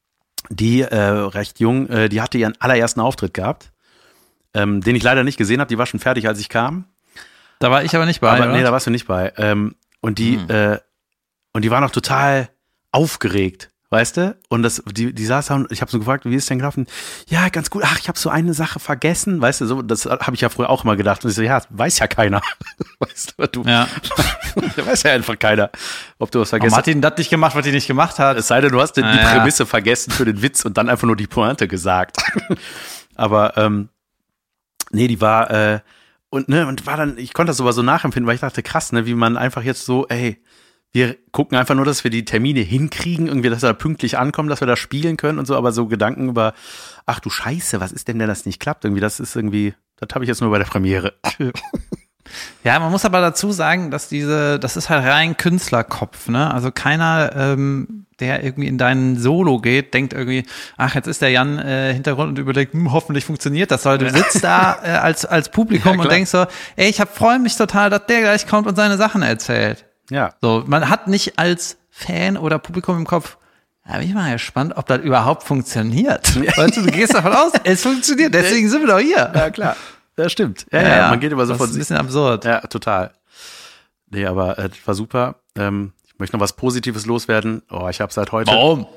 die äh, recht jung, äh, die hatte ihren allerersten Auftritt gehabt, ähm, den ich leider nicht gesehen habe, die war schon fertig, als ich kam. Da war ich aber nicht bei. Aber oder? nee, da warst du nicht bei. Ähm, und die, Hm. äh, und die war noch total aufgeregt, weißt du? Und das, die, die saß da und ich habe so gefragt, wie ist denn gelaufen? Ja, ganz gut. Ach, ich habe so eine Sache vergessen, weißt du? So, das habe ich ja früher auch immer gedacht. Und ich so, ja, weiß ja keiner, weißt du? Du, Ja. weiß ja einfach keiner, ob du was Aber vergessen hast. Martin hat nicht gemacht, was die nicht gemacht hat. Es sei denn, du hast die, die Ah, ja. Prämisse vergessen für den Witz und dann einfach nur die Pointe gesagt. Aber ähm, nee, die war äh, und ne und war dann, ich konnte das sogar so nachempfinden, weil ich dachte, krass, ne, wie man einfach jetzt so, ey, wir gucken einfach nur, dass wir die Termine hinkriegen, irgendwie, dass wir da pünktlich ankommen, dass wir da spielen können und so, aber so Gedanken über, ach du Scheiße, was ist denn, wenn das nicht klappt? Irgendwie, das ist irgendwie, Das habe ich jetzt nur bei der Premiere. Ja, man muss aber dazu sagen, dass diese, das ist halt rein Künstlerkopf, ne? Also keiner, ähm, der irgendwie in deinen Solo geht, denkt irgendwie, ach, jetzt ist der Jan äh, Hintergrund und überlegt, hm, hoffentlich funktioniert das. Weil du sitzt da äh, als als Publikum ja, und denkst so, ey, ich hab, freue mich total, dass der gleich kommt und seine Sachen erzählt. Ja. So, man hat nicht als Fan oder Publikum im Kopf, da bin ich mal gespannt, ob das überhaupt funktioniert. Weißt du, du gehst davon aus, es funktioniert, deswegen sind wir doch hier. Ja, klar. Ja, stimmt. Ja, ja, ja, man geht immer so das von ist ein bisschen absurd. Ja, total. Nee, aber äh, das war super. Ähm, ich möchte noch was Positives loswerden. Oh, ich habe seit heute. Warum?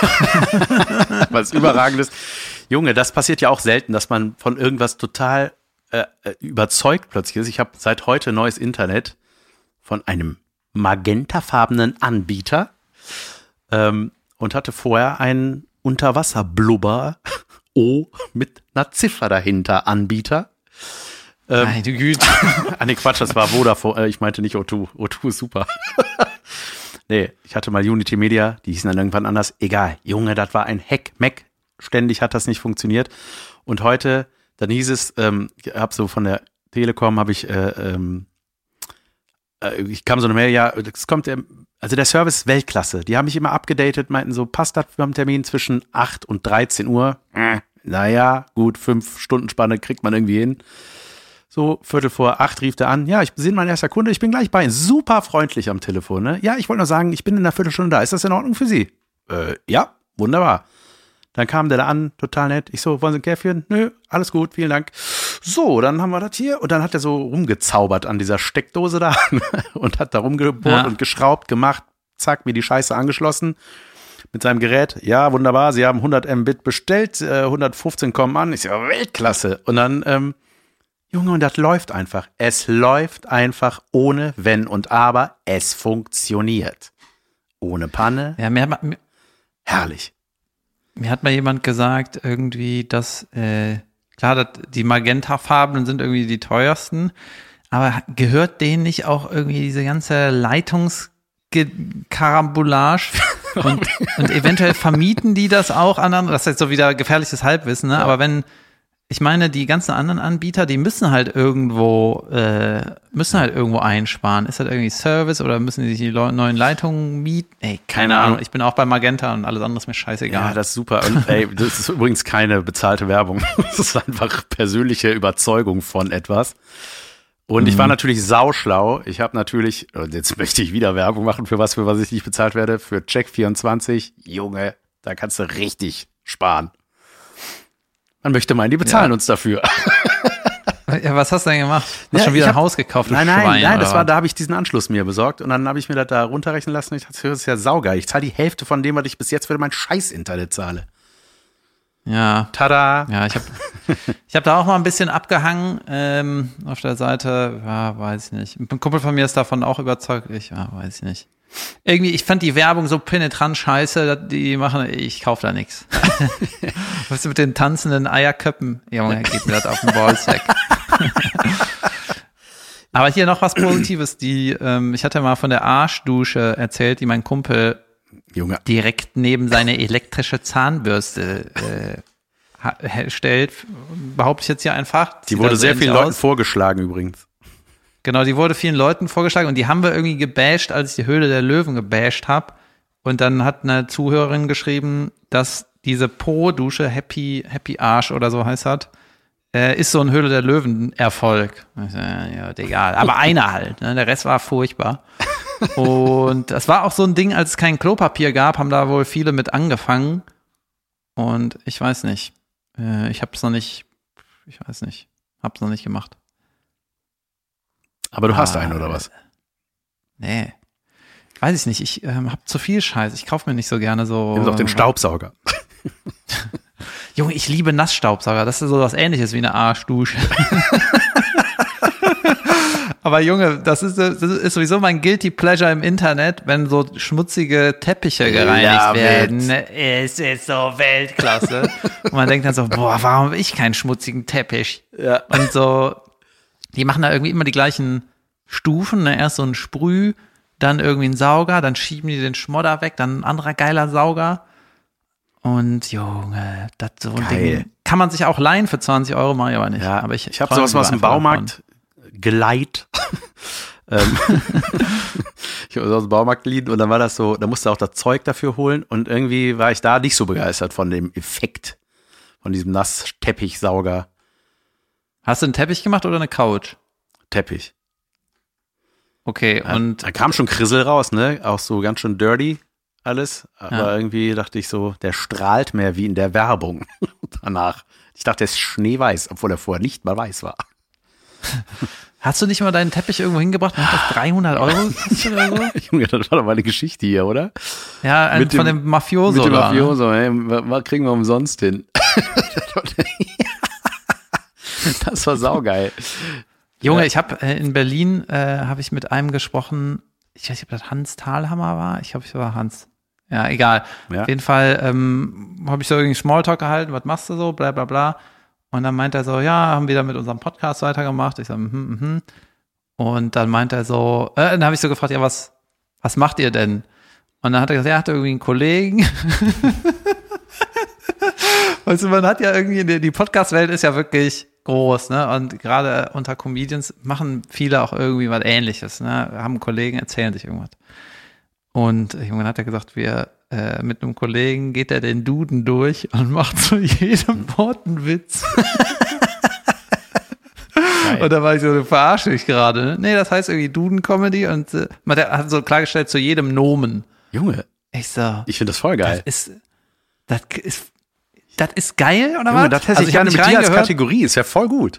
Was Überragendes. Junge, das passiert ja auch selten, dass man von irgendwas total äh, überzeugt plötzlich ist. Ich habe seit heute neues Internet von einem magentafarbenen Anbieter ähm, und hatte vorher einen Unterwasserblubber O mit einer Ziffer dahinter Anbieter. Ähm, Meine Güte. Ah, nee, Quatsch, das war Vodafone. Äh, ich meinte nicht O zwei. O zwei ist super. Nee, ich hatte mal Unity Media, die hießen dann irgendwann anders. Egal, Junge, das war ein Hack-Mac. Ständig hat das nicht funktioniert. Und heute, dann hieß es, ähm, ich hab so von der Telekom, habe ich, äh, ähm, äh, ich kam so eine Mail, ja, es kommt, ähm, also der Service ist Weltklasse. Die haben mich immer abgedatet, meinten so, passt das für einen Termin zwischen acht und dreizehn Uhr? Äh, naja, gut, fünf Stunden Spanne kriegt man irgendwie hin. So, Viertel vor acht rief er an. Ja, ich bin mein erster Kunde, ich bin gleich bei Ihnen. Super freundlich am Telefon, ne? Ja, ich wollte nur sagen, ich bin in einer Viertelstunde da. Ist das in Ordnung für Sie? Äh, ja, wunderbar. Dann kam der da an, total nett. Ich so, wollen Sie ein Käffchen? Nö, alles gut, vielen Dank. So, dann haben wir das hier. Und dann hat er so rumgezaubert an dieser Steckdose da und hat da rumgebohrt ja. und geschraubt, gemacht. Zack, mir die Scheiße angeschlossen mit seinem Gerät. Ja, wunderbar, Sie haben hundert Mbit bestellt, äh, hundertfünfzehn kommen an. Ich so, Weltklasse. Und dann, ähm, Junge, und das läuft einfach. Es läuft einfach ohne Wenn und Aber. Es funktioniert. Ohne Panne. Ja, mir hat, mir, herrlich. Mir hat mal jemand gesagt, irgendwie, dass, äh, klar, das, die Magenta-Farben sind irgendwie die teuersten, aber gehört denen nicht auch irgendwie diese ganze Leitungskarambolage und, und eventuell vermieten die das auch anderen? Das ist jetzt so wieder gefährliches Halbwissen, ne? Ja. Aber wenn, ich meine, die ganzen anderen Anbieter, die müssen halt irgendwo, äh, müssen halt irgendwo einsparen. Ist das irgendwie Service oder müssen die sich die Le- neuen Leitungen mieten? Ey, keine Ahnung. Ich bin auch bei Magenta und alles andere ist mir scheißegal. Ja, das ist super. Und ey, das ist übrigens keine bezahlte Werbung. Das ist einfach persönliche Überzeugung von etwas. Und mhm. ich war natürlich sauschlau. Ich habe natürlich, und jetzt möchte ich wieder Werbung machen für was, für was ich nicht bezahlt werde, für Check vierundzwanzig. Junge, da kannst du richtig sparen. Man möchte meinen, die bezahlen ja. uns dafür. Ja, was hast du denn gemacht? Hast du ja, schon wieder hab, ein Haus gekauft? Nein, nein, Schwein, nein, das oder? war, da habe ich diesen Anschluss mir besorgt und dann habe ich mir das da runterrechnen lassen. Ich dachte, das ist ja saugeil. Ich zahle die Hälfte von dem, was ich bis jetzt für mein Scheiß-Internet zahle. Ja. Tada. Ja, ich habe ich hab da auch mal ein bisschen abgehangen ähm, auf der Seite. Ja, weiß ich nicht. Ein Kumpel von mir ist davon auch überzeugt. Ich, ja, weiß ich nicht. Irgendwie, ich fand die Werbung so penetrant scheiße, die machen, ich kauf da nichts. Was mit den tanzenden Eierköppen? Junge, geht mir das auf den Ballsack. Aber hier noch was Positives. Die, ähm, ich hatte mal von der Arschdusche erzählt, die mein Kumpel Junge. direkt neben seine elektrische Zahnbürste äh, stellt. Behaupte ich jetzt hier einfach. Die wurde sehr vielen Leuten vorgeschlagen übrigens. Genau, die wurde vielen Leuten vorgeschlagen und die haben wir irgendwie gebasht, als ich die Höhle der Löwen gebasht habe. Und dann hat eine Zuhörerin geschrieben, dass diese Po-Dusche, Happy, Happy Arsch oder so heißt das, äh, ist so ein Höhle der Löwen-Erfolg. Ja, egal. Aber einer halt, ne? Der Rest war furchtbar. Und das war auch so ein Ding, als es kein Klopapier gab, haben da wohl viele mit angefangen. Und ich weiß nicht. Äh, ich hab's noch nicht, ich weiß nicht, hab's noch nicht gemacht. Aber du ah, hast einen, oder was? Nee. Weiß ich nicht. Ich ähm, hab zu viel Scheiß. Ich kaufe mir nicht so gerne so. Nimm doch den Staubsauger. Junge, ich liebe Nassstaubsauger. Das ist so was Ähnliches wie eine Arschdusche. Aber Junge, das ist, das ist sowieso mein Guilty Pleasure im Internet, wenn so schmutzige Teppiche gereinigt ja, werden. Es ist so Weltklasse. Und man denkt dann so, boah, warum habe ich keinen schmutzigen Teppich? Ja. Und so, die machen da irgendwie immer die gleichen Stufen, ne? Erst so ein Sprüh, dann irgendwie ein Sauger, dann schieben die den Schmodder weg, dann ein anderer geiler Sauger. Und Junge, das so ein Geil. Ding kann man sich auch leihen für zwanzig Euro, mache ich aber nicht. Ja, aber ich ich habe sowas aus dem Baumarkt geleiht. ähm, ich habe aus dem Baumarkt geliehen und dann war das so, da musste auch das Zeug dafür holen und irgendwie war ich da nicht so begeistert von dem Effekt, von diesem Nassteppichsauger. Hast du einen Teppich gemacht oder eine Couch? Teppich. Okay, ja, und. Da kam schon Krissel raus, ne? Auch so ganz schön dirty alles. Aber ja. irgendwie dachte ich so, der strahlt mehr wie in der Werbung danach. Ich dachte, der ist schneeweiß, obwohl er vorher nicht mal weiß war. Hast du nicht mal deinen Teppich irgendwo hingebracht und hat das dreihundert Euro gekostet oder so? Junge, das war doch mal eine Geschichte hier, oder? Ja, ein, mit von dem, dem Mafioso. Mit dem da, Mafioso, ne? ey, was kriegen wir umsonst hin? Das war saugeil. Junge, ja. ich habe äh, in Berlin, äh, habe ich mit einem gesprochen, ich weiß nicht, ob das Hans Thalhammer war, ich glaube, ich war Hans. Ja, egal. Ja. Auf jeden Fall ähm, habe ich so irgendwie Smalltalk gehalten, was machst du so, bla bla bla. Und dann meint er so, ja, haben wir da mit unserem Podcast weitergemacht. Ich so, mhm, mhm. Und dann meint er so, äh, dann habe ich so gefragt, ja, was, was macht ihr denn? Und dann hat er gesagt, er hat irgendwie einen Kollegen. Weißt du, man hat ja irgendwie, die, die Podcast-Welt ist ja wirklich groß, ne? Und gerade unter Comedians machen viele auch irgendwie was Ähnliches, ne? Wir haben Kollegen, erzählen sich irgendwas. Und irgendwann hat er gesagt, wir äh, mit einem Kollegen geht er den Duden durch und macht zu jedem Wort einen Witz. Und da war ich so, verarsche ich gerade. Ne? Nee, das heißt irgendwie Duden-Comedy und äh, man hat so klargestellt, zu jedem Nomen. Junge, ich so, ich finde das voll geil. Das ist, das ist, das ist geil, oder Junge, was? das hätte Also ich ich gerne hab mit nicht dir als reingehört. Kategorie, ist ja voll gut.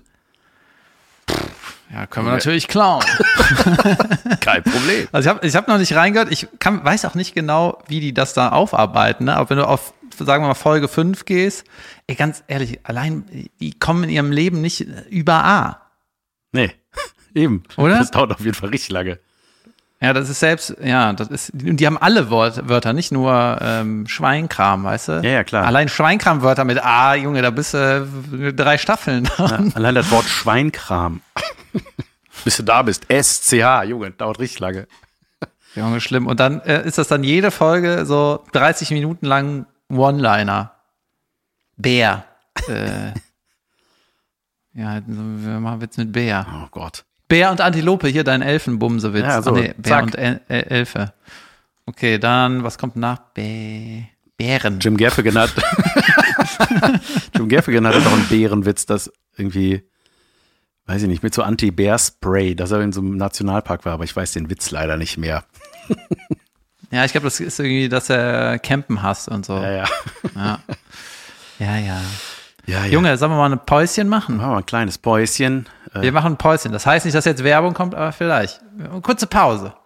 Ja, können wir natürlich klauen. Kein Problem. Also ich habe ich hab noch nicht reingehört. Ich kann, weiß auch nicht genau, wie die das da aufarbeiten. Ne? Aber wenn du auf, sagen wir mal, Folge fünf gehst, ey, ganz ehrlich, allein, die kommen in ihrem Leben nicht über A. Nee, eben. Oder? Das dauert auf jeden Fall richtig lange. Ja, das ist selbst, ja, das ist, die haben alle Wort, Wörter, nicht nur ähm, Schweinkram, weißt du? Ja, ja, klar. Allein Schweinkram-Wörter mit A, Junge, da bist du äh, drei Staffeln. Ja, allein das Wort Schweinkram. Bis du da bist. S C H, Junge, dauert richtig lange. Junge, schlimm. Und dann äh, ist das dann jede Folge so dreißig Minuten lang One-Liner. Bär. Äh, ja, wir machen Witz mit Bär. Oh Gott. Bär und Antilope, hier dein Elfenbumsewitz. Ja, so, oh, nee, Bär zack. und El El Elfe. Okay, dann, was kommt nach? Bä Bären. Jim Gaffigan hat Jim Gaffigan hatte doch einen Bärenwitz, das irgendwie, weiß ich nicht, mit so Anti-Bär-Spray, dass er in so einem Nationalpark war, aber ich weiß den Witz leider nicht mehr. Ja, ich glaube, das ist irgendwie, dass er Campen hasst und so. Ja, ja. Ja, ja. ja. ja, ja. Junge, sollen wir mal ein Päuschen machen? Machen wir ein kleines Päuschen. Äh, Wir machen ein Päuschen. Das heißt nicht, dass jetzt Werbung kommt, aber vielleicht. Kurze Pause.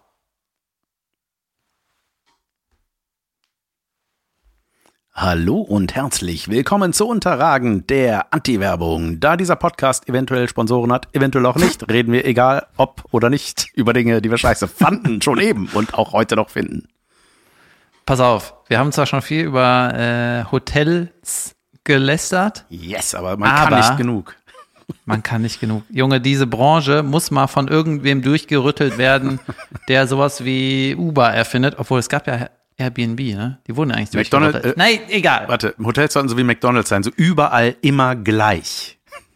Hallo und herzlich willkommen zu Unterragen der Anti-Werbung. Da dieser Podcast eventuell Sponsoren hat, eventuell auch nicht, reden wir, egal ob oder nicht, über Dinge, die wir scheiße fanden, schon eben und auch heute noch finden. Pass auf, wir haben zwar schon viel über äh, Hotels gelästert. Yes, aber man aber kann nicht genug. Man kann nicht genug. Junge, diese Branche muss mal von irgendwem durchgerüttelt werden, der sowas wie Uber erfindet, obwohl es gab ja Airbnb, ne? Die wurden eigentlich McDonald's, durchgerüttelt. äh, Nein, egal. Warte, Hotels sollten so wie McDonald's sein, so überall immer gleich.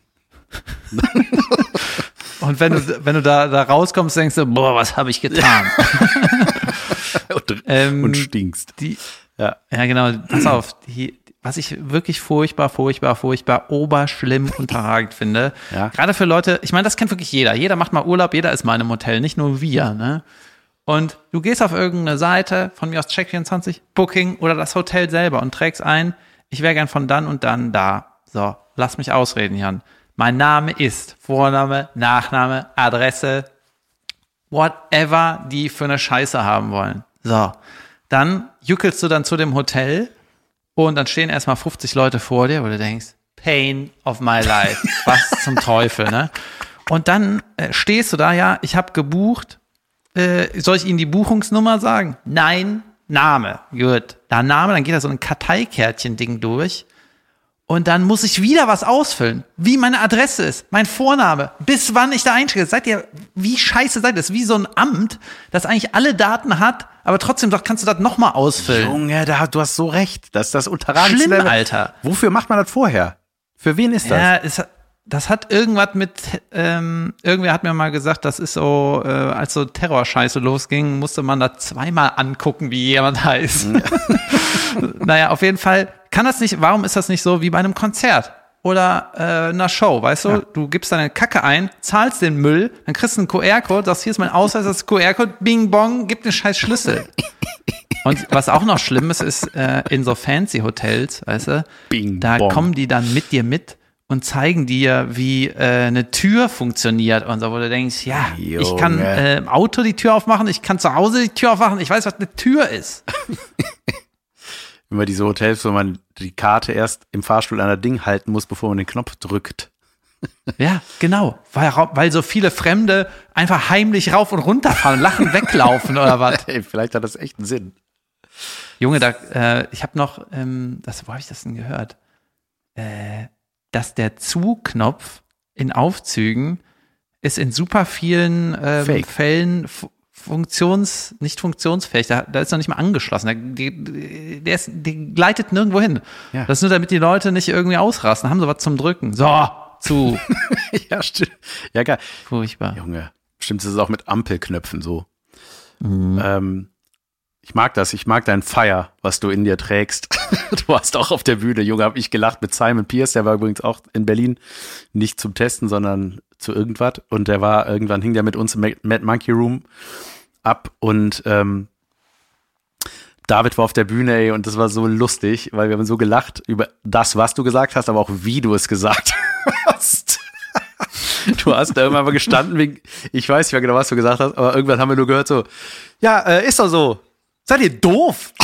Und wenn du, wenn du da, da rauskommst, denkst du, boah, was habe ich getan? und, ähm, und stinkst. Die, Ja. ja, genau, pass auf, die, was ich wirklich furchtbar, furchtbar, furchtbar, oberschlimm unterragend finde. Ja. Gerade für Leute, ich meine, das kennt wirklich jeder. Jeder macht mal Urlaub, jeder ist mal in einem Hotel, nicht nur wir, ne? Und du gehst auf irgendeine Seite, von mir aus Check vierundzwanzig, Booking oder das Hotel selber und trägst ein, ich wäre gern von dann und dann da. So, lass mich ausreden, Jan. Mein Name ist Vorname, Nachname, Adresse, whatever die für eine Scheiße haben wollen. So, dann juckelst du dann zu dem Hotel und dann stehen erstmal fünfzig Leute vor dir, wo du denkst, Pain of my life, was zum Teufel, ne? Und dann äh, stehst du da, ja, ich habe gebucht, äh, soll ich Ihnen die Buchungsnummer sagen? Nein, Name, gut. Da Name, dann geht da so ein Karteikärtchen-Ding durch und dann muss ich wieder was ausfüllen, wie meine Adresse ist, mein Vorname, bis wann ich da einstecke. Seid ihr, wie scheiße seid ihr? Das ist wie so ein Amt, das eigentlich alle Daten hat, aber trotzdem doch kannst du das nochmal ausfüllen. Junge, da, du hast so recht. Das ist das Unterragendste. Schlimm, Alter. Wofür macht man das vorher? Für wen ist das? Ja, es, das hat irgendwas mit, ähm, irgendwer hat mir mal gesagt, das ist so, äh, als so Terrorscheiße losging, musste man da zweimal angucken, wie jemand heißt. Naja, auf jeden Fall kann das nicht, warum ist das nicht so wie bei einem Konzert oder äh, einer Show, weißt du? Ja. Du gibst deine Kacke ein, zahlst den Müll, dann kriegst du einen Q R-Code, sagst, hier ist mein Ausweis, das ist Q R-Code, bing bong, gib den scheiß Schlüssel. Und was auch noch schlimm ist, ist äh, in so fancy Hotels, weißt du, bing, da bong. Kommen die dann mit dir mit und zeigen dir, wie äh, eine Tür funktioniert und so, wo du denkst, ja, Junge. Ich kann äh, im Auto die Tür aufmachen, ich kann zu Hause die Tür aufmachen, ich weiß, was eine Tür ist. Immer diese Hotels, wo man die Karte erst im Fahrstuhl an der Ding halten muss, bevor man den Knopf drückt. Ja, genau, weil, weil so viele Fremde einfach heimlich rauf und runter fahren, lachen, weglaufen oder was. Ey, vielleicht hat das echt einen Sinn. Junge, da, äh, ich habe noch, ähm, das, wo habe ich das denn gehört? Äh, dass der Zu-Knopf in Aufzügen ist in super vielen ähm, Fällen f- funktions, nicht funktionsfähig. Da, da ist noch nicht mal angeschlossen. Der, die, der, ist, der gleitet nirgendwo hin. Ja. Das ist nur, damit die Leute nicht irgendwie ausrasten. Haben sie was zum Drücken. So, zu. Ja, stimmt. Ja, geil. Furchtbar. Junge, stimmt, das ist auch mit Ampelknöpfen so. Mhm. Ähm, Ich mag das, ich mag dein Fire, was du in dir trägst. Du warst auch auf der Bühne, Junge, hab ich gelacht mit Simon Pierce, der war übrigens auch in Berlin, nicht zum Testen, sondern zu irgendwas. Und der war, irgendwann hing der mit uns im Mad Monkey Room ab und ähm, David war auf der Bühne, ey, und das war so lustig, weil wir haben so gelacht über das, was du gesagt hast, aber auch wie du es gesagt hast. Du hast da irgendwann mal gestanden, wegen, ich weiß nicht mehr genau, was du gesagt hast, aber irgendwann haben wir nur gehört so, ja, äh, ist doch so. Seid ihr doof?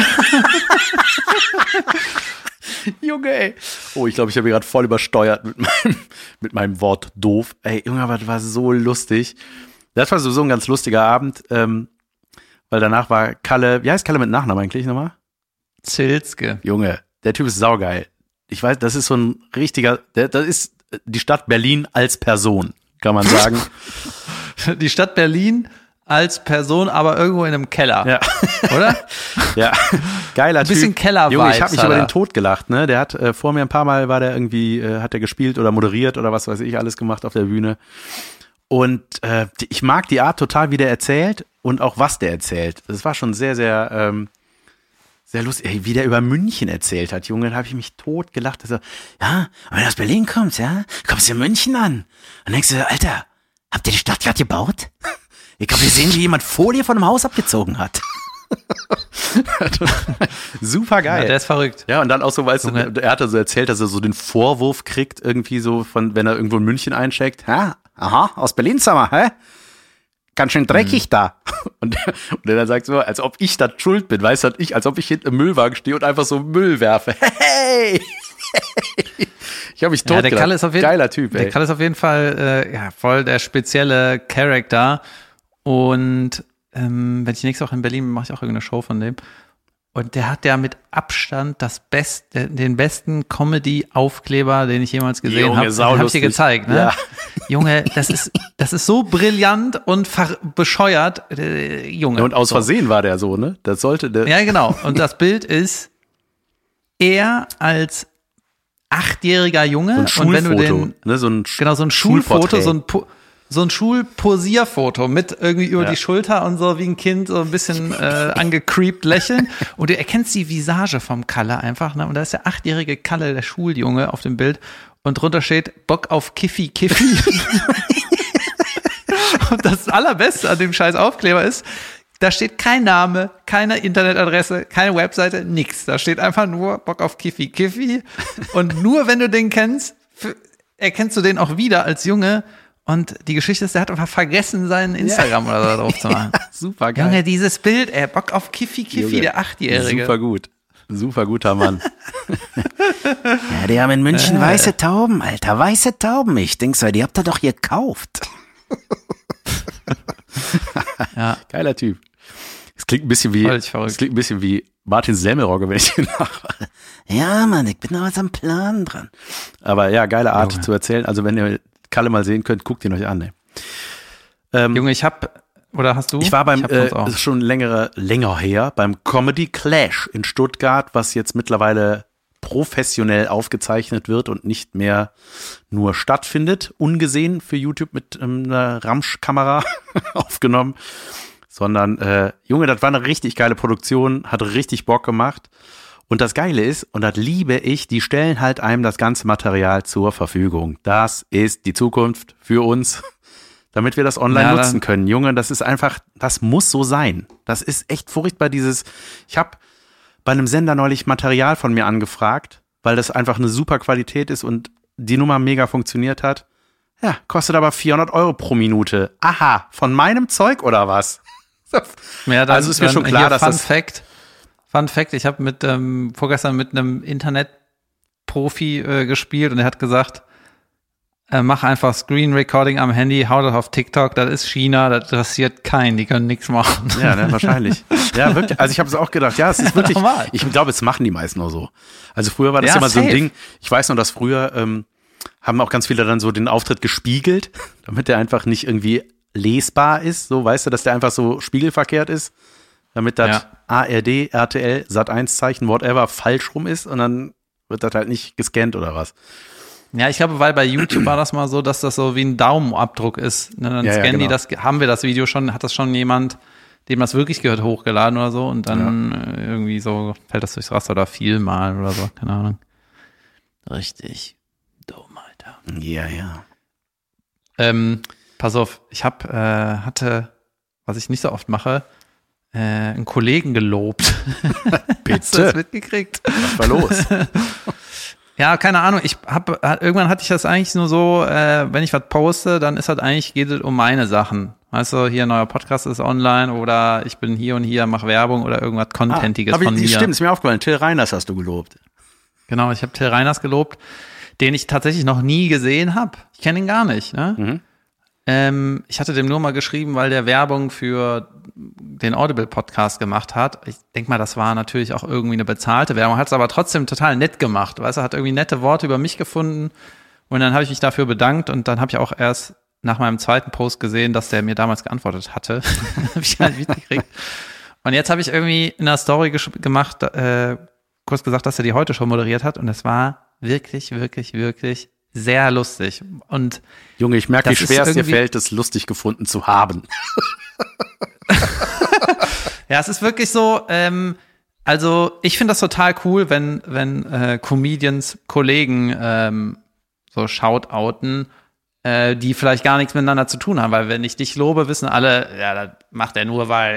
Junge, ey. Oh, ich glaube, ich habe mich gerade voll übersteuert mit meinem, mit meinem Wort doof. Ey, Junge, aber das war so lustig. Das war so ein ganz lustiger Abend, ähm, weil danach war Kalle, wie heißt Kalle mit Nachnamen eigentlich nochmal? Zilske. Junge, der Typ ist saugeil. Ich weiß, das ist so ein richtiger, der, das ist die Stadt Berlin als Person, kann man sagen. Die Stadt Berlin als Person, aber irgendwo in einem Keller. Ja. Oder? Ja, geiler Typ. Ein bisschen Keller-Vibes. Junge, ich habe mich über den Tod gelacht, ne? Der hat äh, vor mir ein paar Mal war der irgendwie, äh, hat der gespielt oder moderiert oder was weiß ich, alles gemacht auf der Bühne. Und äh, ich mag die Art total, wie der erzählt und auch was der erzählt. Das war schon sehr, sehr, ähm, sehr lustig. Ey, wie der über München erzählt hat, Junge, da habe ich mich tot gelacht. Also, ja, wenn du aus Berlin kommst, ja, kommst du in München an. Dann denkst du, Alter, habt ihr die Stadt gerade gebaut? Ich glaube, wir sehen, wie jemand Folie von einem Haus abgezogen hat. Super geil. Ja, der ist verrückt. Ja, und dann auch so, weißt du, er hat so erzählt, dass er so den Vorwurf kriegt, irgendwie so von, wenn er irgendwo in München eincheckt. Hä? Aha, aus Berlin, sag mal, hä? Ganz schön dreckig mhm. da. Und, und er dann sagt so, als ob ich da schuld bin, weißt du, ich, als ob ich hinten im Müllwagen stehe und einfach so Müll werfe. Hey! Ich habe mich tot ja, der Kalle ist auf jeden, Geiler Typ, ey. Der Kalle ist auf jeden Fall äh, ja, voll der spezielle Charakter. Und ähm, wenn ich nächste Woche in Berlin bin, mache ich auch irgendeine Show von dem. Und der hat ja mit Abstand das Best, den besten Comedy-Aufkleber, den ich jemals gesehen habe. Den habe ich dir gezeigt, ne? Ja. Junge, das ist, das ist so brillant und ver- bescheuert. Äh, Junge. Ja, und aus so. Versehen war der so, ne? Das sollte der. Ja, genau. Und das Bild ist er als achtjähriger Junge. So ein Schulfoto, und wenn du den, ne? So ein genau, so ein Schulfoto, so ein po- So ein Schulposierfoto mit irgendwie über ja. die Schulter und so wie ein Kind so ein bisschen äh, angecreept lächeln. Und du erkennst die Visage vom Kalle einfach, ne? Und da ist der achtjährige Kalle, der Schuljunge, auf dem Bild. Und drunter steht Bock auf Kiffi, Kiffi. Und das Allerbeste an dem scheiß Aufkleber ist, da steht kein Name, keine Internetadresse, keine Webseite, nix. Da steht einfach nur Bock auf Kiffi, Kiffi. Und nur wenn du den kennst, f- erkennst du den auch wieder als Junge. Und die Geschichte ist, der hat einfach vergessen, seinen Instagram ja. oder so drauf zu machen. Ja, super geil. Junge, dieses Bild, ey, Bock auf Kiffi, Kiffi, Junge, der Achtjährige. Super gut. Super guter Mann. Ja, die haben in München äh. weiße Tauben, Alter, weiße Tauben. Ich denk so, die habt ihr doch gekauft. Ja. Geiler Typ. Es klingt ein bisschen wie, es klingt ein bisschen wie Martin Semmelrogge, wenn ich den nachmache. Ja, Mann, ich bin noch was am Plan dran. Aber ja, geile Art Junge. Zu erzählen. Also wenn ihr Kalle mal sehen könnt, guckt ihn euch an. Ne? Ähm, Junge, ich hab, oder hast du? Ich war beim, äh, ist schon längere, länger her, beim Comedy Clash in Stuttgart, was jetzt mittlerweile professionell aufgezeichnet wird und nicht mehr nur stattfindet, ungesehen für YouTube mit ähm, einer Ramsch-Kamera aufgenommen, sondern, äh, Junge, das war eine richtig geile Produktion, hat richtig Bock gemacht. Und das Geile ist, und das liebe ich, die stellen halt einem das ganze Material zur Verfügung. Das ist die Zukunft für uns, damit wir das online ja, nutzen können. Junge, das ist einfach, das muss so sein. Das ist echt furchtbar, dieses, ich habe bei einem Sender neulich Material von mir angefragt, weil das einfach eine super Qualität ist und die Nummer mega funktioniert hat. Ja, kostet aber vierhundert Euro pro Minute. Aha, von meinem Zeug oder was? Ja, dann, also ist mir schon klar, dass Fun das... Fact, Fun Fact, ich habe mit ähm, vorgestern mit einem Internetprofi äh, gespielt und er hat gesagt, äh, mach einfach Screen Recording am Handy, hau das auf TikTok, das ist China, das interessiert keinen, die können nichts machen. Ja, ne, wahrscheinlich. Ja, wirklich. Also ich habe es auch gedacht, ja, es ist wirklich, ich glaube, es machen die meisten nur so. Also früher war das ja, immer safe. So ein Ding, ich weiß noch, dass früher ähm, haben auch ganz viele dann so den Auftritt gespiegelt, damit der einfach nicht irgendwie lesbar ist, so, weißt du, dass der einfach so spiegelverkehrt ist, damit das ja. A R D, R T L, Sat eins Zeichen, whatever, falsch rum ist und dann wird das halt nicht gescannt oder was. Ja, ich glaube, weil bei YouTube war das mal so, dass das so wie ein Daumenabdruck ist. Ne, dann ja, scannen ja, genau. die das, haben wir das Video schon, hat das schon jemand, dem das wirklich gehört, hochgeladen oder so und dann ja. irgendwie so fällt das durchs Raster oder vielmal oder so, keine Ahnung. Richtig dumm, Alter. Ja, ja. Ähm, pass auf, ich hab, äh, hatte, was ich nicht so oft mache, äh, einen Kollegen gelobt. Bitte? Hast du das mitgekriegt? Was war los? Ja, keine Ahnung. Ich hab, irgendwann hatte ich das eigentlich nur so, äh, wenn ich was poste, dann ist das eigentlich, geht es um meine Sachen. Weißt du, hier ein neuer Podcast ist online oder ich bin hier und hier, mach Werbung oder irgendwas Contentiges ah, von ich, mir. Stimmt, ist mir aufgefallen. Till Reiners hast du gelobt. Genau, ich habe Till Reiners gelobt, den ich tatsächlich noch nie gesehen habe. Ich kenne ihn gar nicht. Ne? Mhm. Ähm, ich hatte dem nur mal geschrieben, weil der Werbung für den Audible-Podcast gemacht hat. Ich denke mal, das war natürlich auch irgendwie eine bezahlte Werbung, hat es aber trotzdem total nett gemacht. Weißt du, hat irgendwie nette Worte über mich gefunden und dann habe ich mich dafür bedankt und dann habe ich auch erst nach meinem zweiten Post gesehen, dass der mir damals geantwortet hatte. Habe ich gar nicht mitgekriegt. Und jetzt habe ich irgendwie in einer Story gesch- gemacht, äh, kurz gesagt, dass er die Heute-Show moderiert hat und es war wirklich, wirklich, wirklich sehr lustig. Und Junge, ich merke, wie schwer es dir fällt, es lustig gefunden zu haben. Ja, es ist wirklich so, ähm, also ich finde das total cool, wenn, wenn äh, Comedians Kollegen ähm, so shoutouten, äh, die vielleicht gar nichts miteinander zu tun haben, weil wenn ich dich lobe, wissen alle, ja, das macht er nur, weil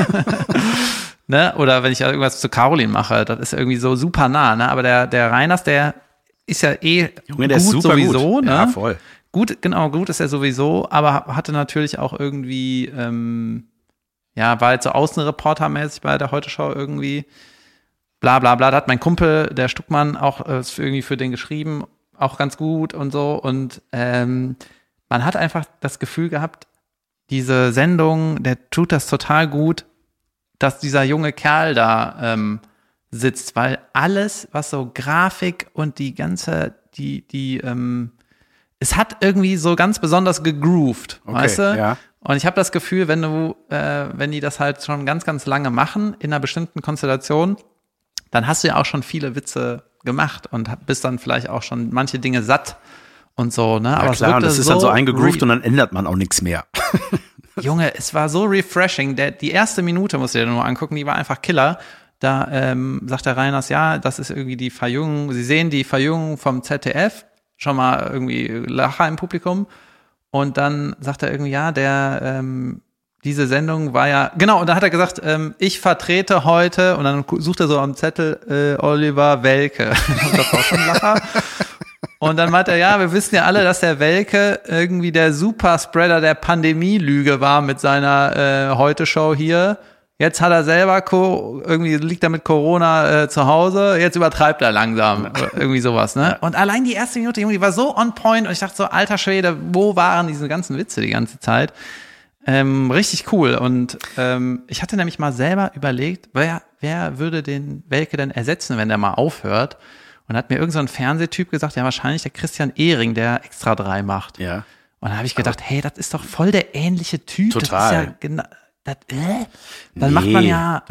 ne? Oder wenn ich irgendwas zu Caroline mache, das ist irgendwie so super nah, ne? Aber der, der Reiners, der ist ja eh Junge, der gut ist super sowieso, gut. Ne? Ja, voll. Gut, genau, gut ist er sowieso, aber hatte natürlich auch irgendwie, ähm, ja, war jetzt so Außenreportermäßig bei der Heute-Show irgendwie, bla bla bla. Da hat mein Kumpel, der Stuckmann, auch äh, irgendwie für den geschrieben, auch ganz gut und so. Und ähm, man hat einfach das Gefühl gehabt, diese Sendung, der tut das total gut, dass dieser junge Kerl da ähm, sitzt, weil alles, was so Grafik und die ganze, die, die, ähm, es hat irgendwie so ganz besonders gegroovt, okay, weißt du? Ja. Und ich habe das Gefühl, wenn du, äh, wenn die das halt schon ganz, ganz lange machen, in einer bestimmten Konstellation, dann hast du ja auch schon viele Witze gemacht und bist dann vielleicht auch schon manche Dinge satt und so, ne? Ja, aber klar, es und das ist so dann so eingegroovt re- und dann ändert man auch nichts mehr. Junge, es war so refreshing. Der, die erste Minute, musst du dir nur angucken, die war einfach Killer. Da ähm, sagt der Reiners, ja, das ist irgendwie die Verjüngung. Sie sehen die Verjüngung vom Z D F, schon mal irgendwie Lacher im Publikum. Und dann sagt er irgendwie, ja, der ähm, diese Sendung war ja, genau, und da hat er gesagt, ähm, ich vertrete heute, und dann sucht er so am Zettel äh, Oliver Welke. Das war auch schon ein Lacher. Und dann meint er, ja, wir wissen ja alle, dass der Welke irgendwie der Superspreader der Pandemie-Lüge war mit seiner äh, Heute-Show hier. Jetzt hat er selber, Co- irgendwie liegt er mit Corona äh, zu Hause, jetzt übertreibt er langsam. Irgendwie sowas, ne? Und allein die erste Minute, Junge, die war so on point und ich dachte so, alter Schwede, wo waren diese ganzen Witze die ganze Zeit? Ähm, richtig cool. Und ähm, ich hatte nämlich mal selber überlegt, wer, wer würde den Welke denn ersetzen, wenn der mal aufhört? Und hat mir irgend so ein Fernsehtyp gesagt, ja, wahrscheinlich der Christian Ehring, der Extra drei macht. Ja. Und dann habe ich gedacht, hey, das ist doch voll der ähnliche Typ. Total. Das ist ja genau, das, äh? Dann nee, macht man ja. Das,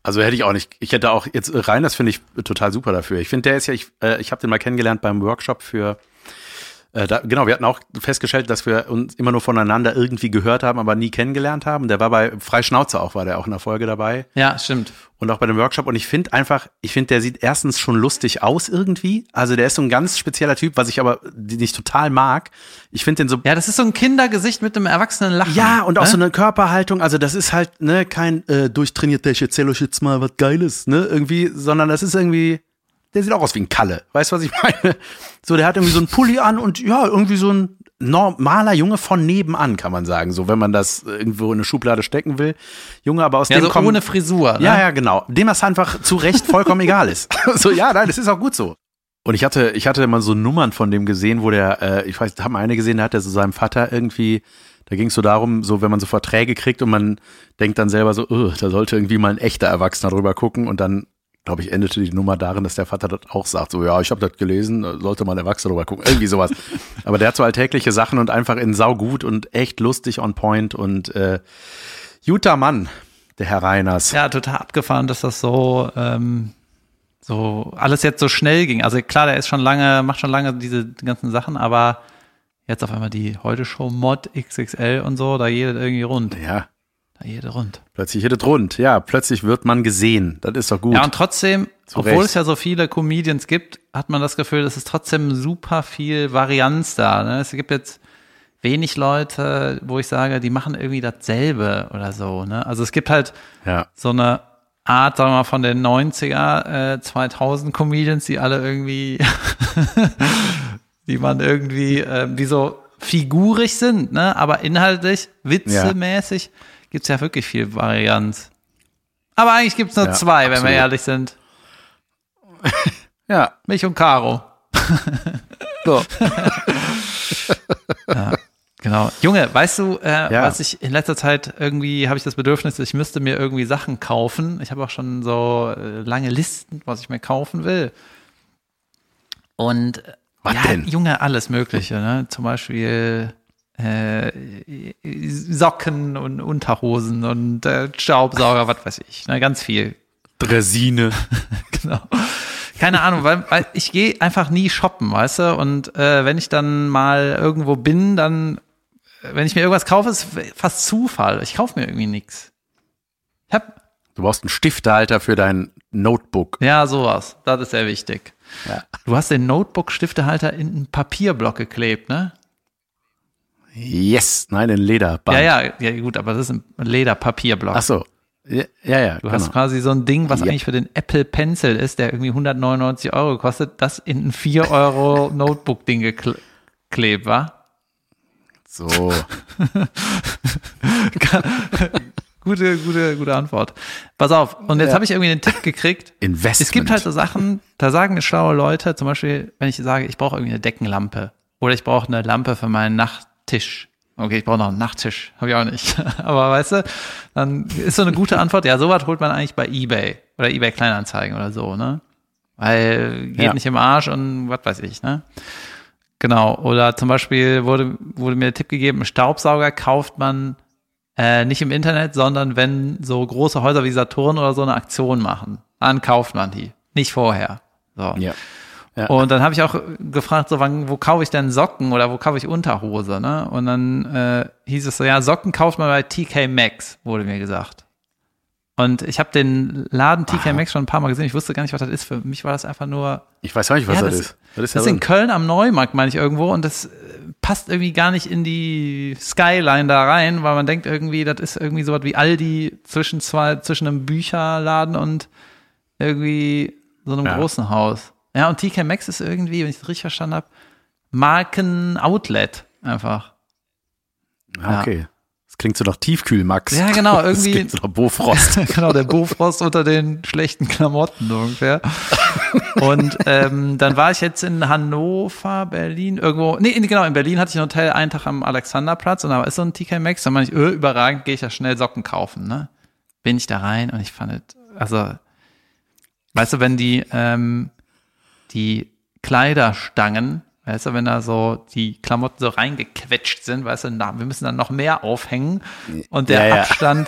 Also hätte ich auch nicht, ich hätte auch, jetzt rein, das finde ich total super dafür. Ich finde, der ist ja, ich, äh, ich habe den mal kennengelernt beim Workshop für, äh, da, genau, wir hatten auch festgestellt, dass wir uns immer nur voneinander irgendwie gehört haben, aber nie kennengelernt haben. Der war bei Freischnauze auch, war der auch in der Folge dabei. Ja, stimmt. Und auch bei dem Workshop. Und ich finde einfach, ich finde, der sieht erstens schon lustig aus irgendwie. Also der ist so ein ganz spezieller Typ, was ich aber nicht total mag. Ich finde den so. Ja, das ist so ein Kindergesicht mit einem erwachsenen Lachen. Ja, und auch ne? so eine Körperhaltung. Also das ist halt, ne, kein äh, durchtrainierter, ich erzähl euch jetzt mal was Geiles, ne, irgendwie, sondern das ist irgendwie, der sieht auch aus wie ein Kalle. Weißt du, was ich meine? So, der hat irgendwie so einen Pulli an und ja, irgendwie so ein normaler Junge von nebenan, kann man sagen, so, wenn man das irgendwo in eine Schublade stecken will. Junge, aber aus ja, dem so kommen, ohne Frisur. Ne? Ja, ja, genau. Dem das einfach zu Recht vollkommen egal ist. So, ja, nein, das ist auch gut so. Und ich hatte, ich hatte mal so Nummern von dem gesehen, wo der, äh, ich weiß, haben eine gesehen, da hat er so seinem Vater irgendwie, da ging es so darum, so, wenn man so Verträge kriegt und man denkt dann selber so, oh, da sollte irgendwie mal ein echter Erwachsener drüber gucken und dann, glaube ich, endete die Nummer darin, dass der Vater das auch sagt, so, ja, ich habe das gelesen, sollte mal ein Erwachsener drüber gucken, irgendwie sowas. Aber der hat so alltägliche Sachen und einfach in saugut und echt lustig on point und äh, guter Mann, der Herr Reiners. Ja, total abgefahren, dass das so, ähm, so alles jetzt so schnell ging. Also klar, der ist schon lange, macht schon lange diese ganzen Sachen, aber jetzt auf einmal die Heute-Show-Mod X X L und so, da geht irgendwie rund. Ja. Da geht rund. Plötzlich geht es rund. Ja, plötzlich wird man gesehen. Das ist doch gut. Ja, und trotzdem, Zu obwohl Recht. es ja so viele Comedians gibt, hat man das Gefühl, es ist trotzdem super viel Varianz da. Ne? Es gibt jetzt wenig Leute, wo ich sage, die machen irgendwie dasselbe oder so. Ne? Also es gibt halt ja. so eine Art, sagen wir mal, von den neunziger, äh, zweitausend Comedians, die alle irgendwie, die man irgendwie, äh, die so figurig sind, ne? Aber inhaltlich, witzemäßig, ja. Gibt's ja wirklich viel Varianz. Aber eigentlich gibt's nur ja, zwei, wenn absolut. wir ehrlich sind. Ja. Mich und Caro. So. Ja, genau. Junge, weißt du, äh, ja. was ich in letzter Zeit irgendwie, habe ich das Bedürfnis, ich müsste mir irgendwie Sachen kaufen. Ich habe auch schon so äh, lange Listen, was ich mir kaufen will. Und was ja, denn? Junge, alles Mögliche, ne? Zum Beispiel äh, Socken und Unterhosen und äh, Staubsauger, was weiß ich, ne? Ganz viel. Dresine. Genau. Keine Ahnung, weil, weil ich gehe einfach nie shoppen, weißt du? Und äh, wenn ich dann mal irgendwo bin, dann, wenn ich mir irgendwas kaufe, ist fast Zufall. Ich kaufe mir irgendwie nichts. Ich hab, Du brauchst einen Stiftehalter für dein Notebook. ja, sowas. Das ist sehr wichtig. Ja. Du hast den Notebook-Stiftehalter in einen Papierblock geklebt, ne? Yes, nein, in Lederband. Ja, ja, ja, gut, aber das ist ein Lederpapierblock. Ach so. Ja, ja. ja Du genau. hast quasi so ein Ding, was Ja. eigentlich für den Apple Pencil ist, der irgendwie hundertneunundneunzig Euro kostet, das in ein vier Euro Notebook-Ding geklebt, wa? So. Gute, gute, gute Antwort. Pass auf, und jetzt Ja. habe ich irgendwie den Tipp gekriegt. Investment. Es gibt halt so Sachen, da sagen schlaue Leute, zum Beispiel, wenn ich sage, ich brauche irgendwie eine Deckenlampe oder ich brauche eine Lampe für meinen Nachttisch. Okay, ich brauche noch einen Nachttisch, habe ich auch nicht. Aber weißt du, dann ist so eine gute Antwort, ja, sowas holt man eigentlich bei eBay oder eBay Kleinanzeigen oder so, ne? Weil geht Ja. nicht im Arsch und was weiß ich, ne? Genau, oder zum Beispiel wurde, wurde mir der Tipp gegeben, einen Staubsauger kauft man Äh, nicht im Internet, sondern wenn so große Häuser wie Saturn oder so eine Aktion machen, dann kauft man die, nicht vorher. So. Ja. Ja. Und dann habe ich auch gefragt, so wann, wo kaufe ich denn Socken oder wo kaufe ich Unterhose, ne? Und dann äh, hieß es so, ja, Socken kauft man bei T K Maxx, wurde mir gesagt. Und ich habe den Laden T K Maxx schon ein paar Mal gesehen, ich wusste gar nicht, was das ist. Für mich war das einfach nur. Ich weiß auch nicht, was Ja, das, das- ist. Das ist, Das ist ja in Köln am Neumarkt, meine ich, irgendwo. Und das äh, passt irgendwie gar nicht in die Skyline da rein, weil man denkt irgendwie, das ist irgendwie sowas wie Aldi zwischen zwei, zwischen einem Bücherladen und irgendwie so einem Ja. großen Haus. Ja, und T K Maxx ist irgendwie, wenn ich das richtig verstanden habe, Marken-Outlet einfach. Ah, okay. Das klingt so nach Tiefkühl-Max. Ja, genau, Das irgendwie- klingt so nach Bofrost. Genau, der Bofrost unter den schlechten Klamotten so ungefähr. Und ähm, dann war ich jetzt in Hannover, Berlin, irgendwo, nee, in- genau, in Berlin hatte ich ein Hotel, einen Tag am Alexanderplatz und da ist so ein T K Maxx, da meine ich, öh, überragend, gehe ich ja schnell Socken kaufen, ne? Bin ich da rein und ich fand es, also, weißt du, wenn die, ähm, die Kleiderstangen, weißt du, wenn da so die Klamotten so reingequetscht sind, weißt du, na, wir müssen dann noch mehr aufhängen und der Ja, ja. Abstand zu,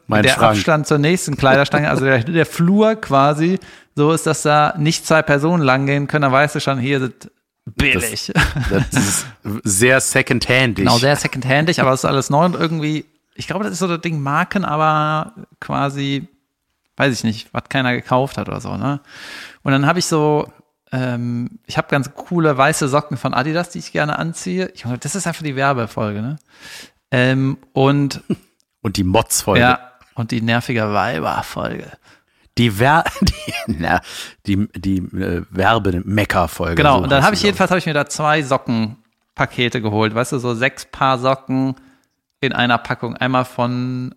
Mein der Schrank. Abstand zur nächsten Kleiderstange, also der, der Flur quasi, so ist, dass da nicht zwei Personen langgehen können, dann weißt du schon, hier sind billig. Das, das ist sehr secondhandig. Genau, sehr secondhandig, aber es ist alles neu und irgendwie, ich glaube, das ist so das Ding Marken, aber quasi, weiß ich nicht, was keiner gekauft hat oder so, ne? Und dann habe ich so, ähm, ich habe ganz coole weiße Socken von Adidas, die ich gerne anziehe. Ich, das ist einfach die Werbefolge, ne? Ähm, und Und die Mods-Folge. Ja, und die nervige Weiber-Folge. Die, Ver die, na, die, die äh, Werbe-Mecker-Folge. Genau, so und dann heißt habe ich sie, jedenfalls habe ich mir da zwei Sockenpakete geholt, weißt du, so sechs Paar Socken in einer Packung. Einmal von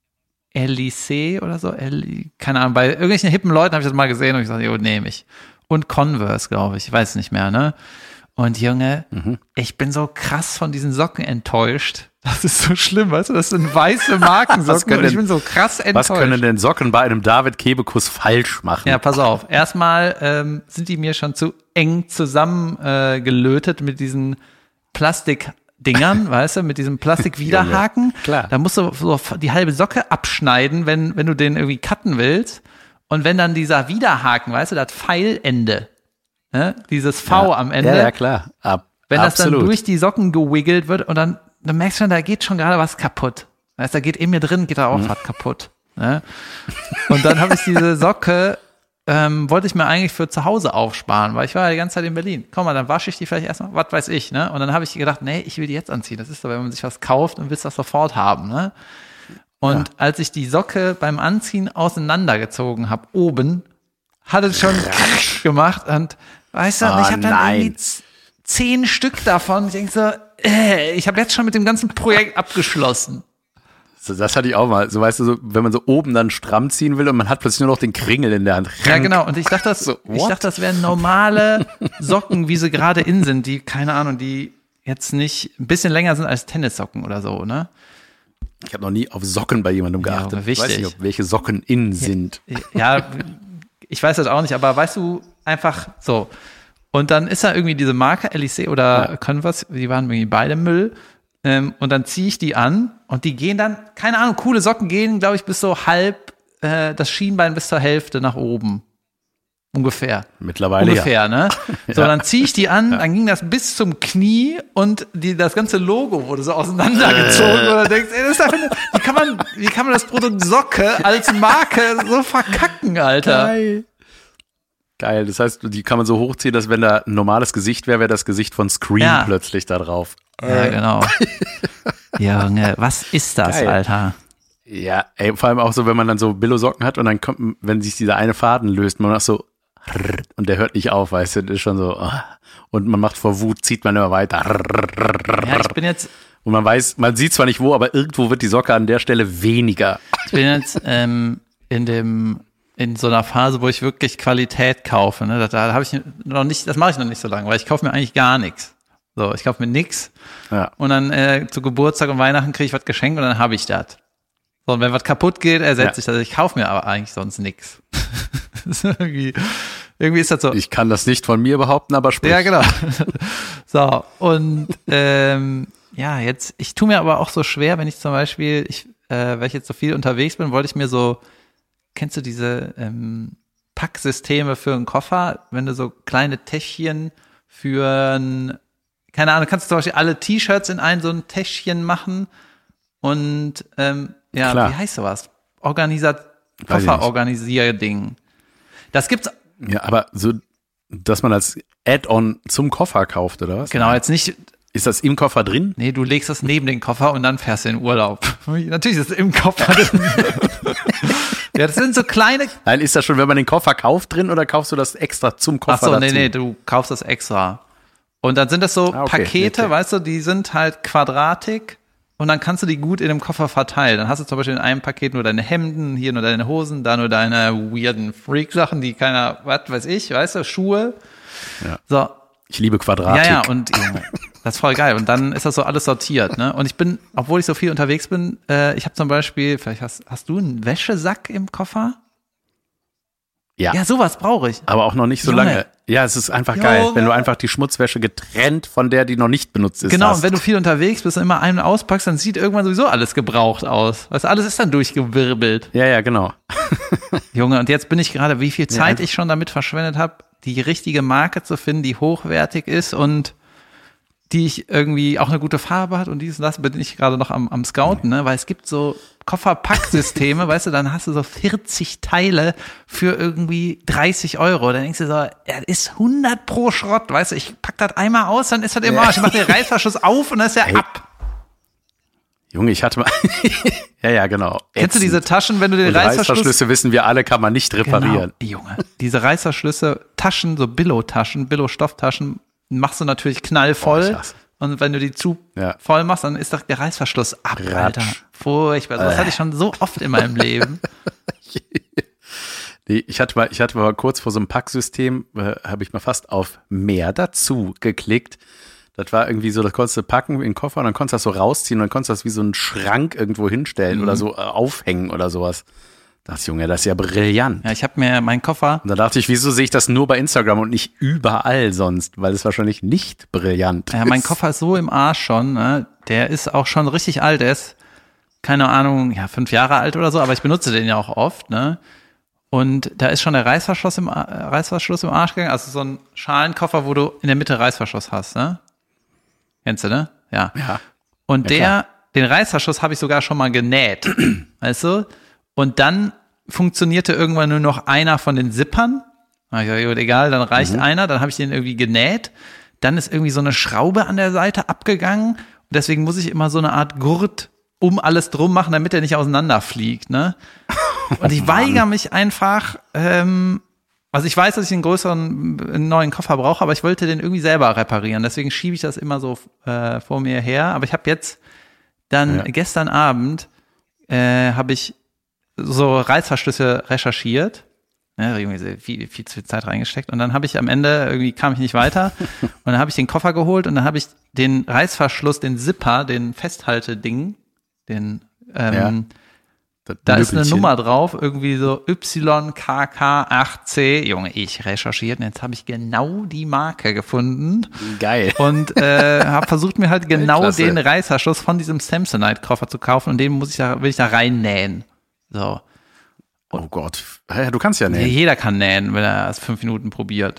Elysée oder so, Eli, keine Ahnung, bei irgendwelchen hippen Leuten habe ich das mal gesehen und ich gesagt, jo, nehme ich. Und Converse, glaube ich, ich weiß nicht mehr, ne? Und Junge, mhm. ich bin so krass von diesen Socken enttäuscht. Das ist so schlimm, weißt du, das sind weiße Markensocken und ich bin so krass enttäuscht. Was können denn Socken bei einem David Kebekus falsch machen? Ja, pass auf. Erstmal ähm, sind die mir schon zu eng zusammengelötet äh, gelötet mit diesen Plastikdingern, weißt du, mit diesem Plastikwiderhaken. Ja, klar. Da musst du so die halbe Socke abschneiden, wenn, wenn du den irgendwie cutten willst. Und wenn dann dieser Widerhaken, weißt du, das Pfeilende, ne, dieses V ja. am Ende. Ja, ja, klar. Ab, wenn das absolut. dann durch die Socken gewiggelt wird und dann, dann merkst du schon, da geht schon gerade was kaputt. Weißt du, da geht in mir drin, geht da auch mhm. was kaputt. Ne? Und dann habe ich diese Socke, ähm, wollte ich mir eigentlich für zu Hause aufsparen, weil ich war ja die ganze Zeit in Berlin. Komm mal, dann wasche ich die vielleicht erstmal, was weiß ich, ne? Und dann habe ich gedacht, nee, ich will die jetzt anziehen. Das ist so, wenn man sich was kauft und willst das sofort haben, ne? Und ja. als ich die Socke beim Anziehen auseinandergezogen habe, oben, hat es schon gemacht und weißt du, oh, ich habe dann nein. irgendwie z- zehn Stück davon. Ich denke so, äh, ich habe jetzt schon mit dem ganzen Projekt abgeschlossen. So, das hatte ich auch mal. So, weißt du, so, wenn man so oben dann stramm ziehen will und man hat plötzlich nur noch den Kringel in der Hand. Ja, genau. Und ich dachte, das, so, ich dachte, das wären normale Socken, wie sie gerade in sind, die, keine Ahnung, die jetzt nicht ein bisschen länger sind als Tennissocken oder so, ne? Ich habe noch nie auf Socken bei jemandem geachtet. Ja, wichtig. Ich weiß nicht, ob welche Socken in sind. Ja, ich weiß das auch nicht, aber weißt du, einfach so. Und dann ist da irgendwie diese Marke, Elysée oder ja. Converse, die waren irgendwie beide Müll. Ähm, und dann ziehe ich die an und die gehen dann, keine Ahnung, coole Socken gehen, glaube ich, bis so halb äh, das Schienbein bis zur Hälfte nach oben. Ungefähr. Mittlerweile Ungefähr, ja. ne? So, ja. dann ziehe ich die an, dann ging das bis zum Knie und die, das ganze Logo wurde so auseinandergezogen. Äh. Und dann denkst, ey, das ist einfach eine, wie kann man, wie kann man das Produkt Socke als Marke so verkacken, Alter? Geil. Geil. Das heißt, die kann man so hochziehen, dass wenn da ein normales Gesicht wäre, wäre das Gesicht von Scream ja. plötzlich da drauf. Ja, genau. Junge, was ist das, Geil. Alter? Ja, ey, vor allem auch so, wenn man dann so Billo-Socken hat und dann kommt, wenn sich dieser eine Faden löst, man macht so und der hört nicht auf, weißt du, das ist schon so und man macht vor Wut, zieht man immer weiter. Ja, ich bin jetzt und man weiß, man sieht zwar nicht wo, aber irgendwo wird die Socke an der Stelle weniger. Ich bin jetzt ähm, in dem in so einer Phase, wo ich wirklich Qualität kaufe, ne? Da, da habe ich noch nicht, das mache ich noch nicht so lange, weil ich kaufe mir eigentlich gar nichts. So, ich kaufe mir nichts ja. und dann äh, zu Geburtstag und Weihnachten kriege ich was geschenkt und dann habe ich das. So, und wenn was kaputt geht, ersetze ja. ich das. Ich kaufe mir aber eigentlich sonst nichts. irgendwie, irgendwie ist das so. Ich kann das nicht von mir behaupten, aber sprich. Ja, genau. So, und ähm, ja, jetzt, ich tue mir aber auch so schwer, wenn ich zum Beispiel, ich, äh, weil ich jetzt so viel unterwegs bin, wollte ich mir so, kennst du diese ähm, Packsysteme für einen Koffer, wenn du so kleine Täschchen für ein, keine Ahnung, kannst du zum Beispiel alle T-Shirts in ein so ein Täschchen machen und ähm, ja, Klar. wie heißt sowas? Organisat Kofferorganisier-Ding. Das gibt's. Ja, aber so, dass man als Add-on zum Koffer kauft, oder was? Genau, jetzt nicht. Ist das im Koffer drin? Nee, du legst das neben den Koffer und dann fährst du in Urlaub. Natürlich ist es im Koffer drin. Ja, das sind so kleine. Nein, ist das schon, wenn man den Koffer kauft, drin oder kaufst du das extra zum Koffer? Ach so, nee, dazu? nee, du kaufst das extra. Und dann sind das so ah, okay. Pakete, okay. weißt du, die sind halt quadratig. Und dann kannst du die gut in dem Koffer verteilen. Dann hast du zum Beispiel in einem Paket nur deine Hemden, hier nur deine Hosen, da nur deine weirden Freak-Sachen, die keiner, was weiß ich, weißt du, Schuhe. Ja. So. Ich liebe Quadratik. Ja, ja, und das ist voll geil. Und dann ist das so alles sortiert, ne? Und ich bin, obwohl ich so viel unterwegs bin, äh, ich habe zum Beispiel, vielleicht hast, hast du einen Wäschesack im Koffer? Ja. Ja, sowas brauche ich. Aber auch noch nicht so Junge. lange. Ja, es ist einfach Junge. geil, wenn du einfach die Schmutzwäsche getrennt von der, die noch nicht benutzt ist, Genau, hast. und wenn du viel unterwegs bist und immer einen auspackst, dann sieht irgendwann sowieso alles gebraucht aus. Weißt du, alles ist dann durchgewirbelt. Ja, ja, genau. Junge, und jetzt bin ich gerade, wie viel Zeit Ja. ich schon damit verschwendet habe, die richtige Marke zu finden, die hochwertig ist und die ich irgendwie auch eine gute Farbe hat und dies und das, bin ich gerade noch am, am Scouten, ne? Weil es gibt so Kofferpacksysteme, weißt du, dann hast du so vierzig Teile für irgendwie dreißig Euro. Dann denkst du so, er ist hundert pro Schrott, weißt du, ich pack das einmal aus, dann ist das im Arsch. Ich mach den Reißverschluss auf und dann ist er Ey. ab. Junge, ich hatte mal. Ja, ja, genau. Kennst du diese Taschen, wenn du den Und Reißverschluss... Reißverschlüsse wissen wir alle, kann man nicht reparieren. Genau, Junge. Diese Reißverschlüsse, Taschen, so Billo-Taschen, Billo-Stofftaschen, machst du natürlich knallvoll. Oh, ich hasse. Und wenn du die zu Ja. voll machst, dann ist doch der Reißverschluss ab, Ratsch. Alter. Furchtbar. Das Äh. hatte ich schon so oft in meinem Leben. Nee, ich hatte mal, ich hatte mal kurz vor so einem Packsystem, äh, habe ich mal fast auf mehr dazu geklickt. Das war irgendwie so, das konntest du packen in den Koffer und dann konntest du das so rausziehen und dann konntest du das wie so einen Schrank irgendwo hinstellen Mhm. oder so äh, aufhängen oder sowas. Das Junge, das ist ja brillant. Ja, ich habe mir meinen Koffer, Und da dachte ich, wieso sehe ich das nur bei Instagram und nicht überall sonst? Weil es wahrscheinlich nicht brillant ja, mein ist. Koffer ist so im Arsch schon, ne? Der ist auch schon richtig alt, der ist, keine Ahnung, ja, fünf Jahre alt oder so, aber ich benutze den ja auch oft, ne? Und da ist schon der Reißverschluss im, äh, Reißverschluss im Arsch gegangen, also so ein Schalenkoffer, wo du in der Mitte Reißverschluss hast, ne? Kennst du, ne? Ja. Ja. Und Ja, der, klar. den Reißverschluss habe ich sogar schon mal genäht, weißt du? Und dann funktionierte irgendwann nur noch einer von den Zippern. Na, ich sag, gut, egal, dann reicht Mhm. einer, dann habe ich den irgendwie genäht. Dann ist irgendwie so eine Schraube an der Seite abgegangen. Und deswegen muss ich immer so eine Art Gurt um alles drum machen, damit er nicht auseinanderfliegt, ne? Und ich weigere mich einfach, ähm, also ich weiß, dass ich einen größeren, einen neuen Koffer brauche, aber ich wollte den irgendwie selber reparieren. Deswegen schiebe ich das immer so äh, vor mir her. Aber ich habe jetzt dann Ja. gestern Abend äh, habe ich so Reißverschlüsse recherchiert. Ja, irgendwie viel, viel zu viel Zeit reingesteckt. Und dann habe ich am Ende, irgendwie kam ich nicht weiter. Und dann habe ich den Koffer geholt und dann habe ich den Reißverschluss, den Zipper, den Festhalteding, den ähm, Ja. Das da ist eine Nüppelchen. Nummer drauf, irgendwie so Y K K acht C. Junge, ich recherchiert und jetzt habe ich genau die Marke gefunden Geil. und äh, habe versucht mir halt genau Klasse. den Reißverschluss von diesem Samsonite-Koffer zu kaufen und den muss ich da, will ich da reinnähen. So. Oh Gott. Ja, du kannst ja nähen. Jeder kann nähen, wenn er es fünf Minuten probiert.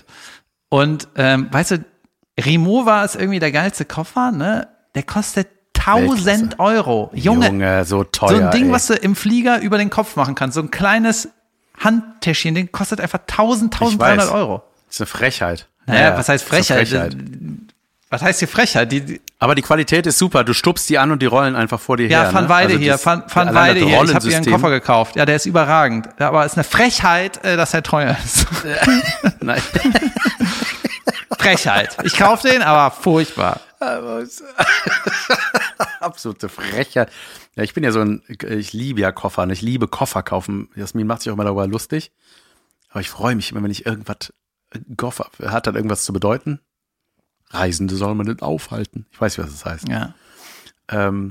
Und ähm, weißt du, Rimowa ist irgendwie der geilste Koffer, ne? Der kostet tausend Euro. Junge, Junge, so teuer. so ein Ding, ey. was du im Flieger über den Kopf machen kannst. So ein kleines Handtäschchen, den kostet einfach tausend, tausenddreihundert weiß. Euro. Das ist eine Frechheit. Naja, Ja, was heißt ist eine Frechheit? Frechheit. Was heißt hier Frechheit? Die, die, Aber die Qualität ist super. Du stupst die an und die rollen einfach vor dir ja, her. Van ne? Weide Also hier, das- Van, Van allein Weide das hier. Ich habe ihr einen Rollensystem. Koffer gekauft. Ja, der ist überragend. Ja, aber es ist eine Frechheit, äh, dass er teuer ist. Nein. Frechheit. Ich kaufe den, aber furchtbar. Aber es- Absolute Frechheit. Ja, ich bin ja so ein, ich liebe ja Koffer und ich liebe Koffer kaufen. Jasmin macht sich auch immer darüber lustig. Aber ich freue mich immer, wenn ich irgendwas, ein Koffer, hat dann irgendwas zu bedeuten? Reisende soll man nicht aufhalten. Ich weiß nicht, was das heißt. Ja. Ähm,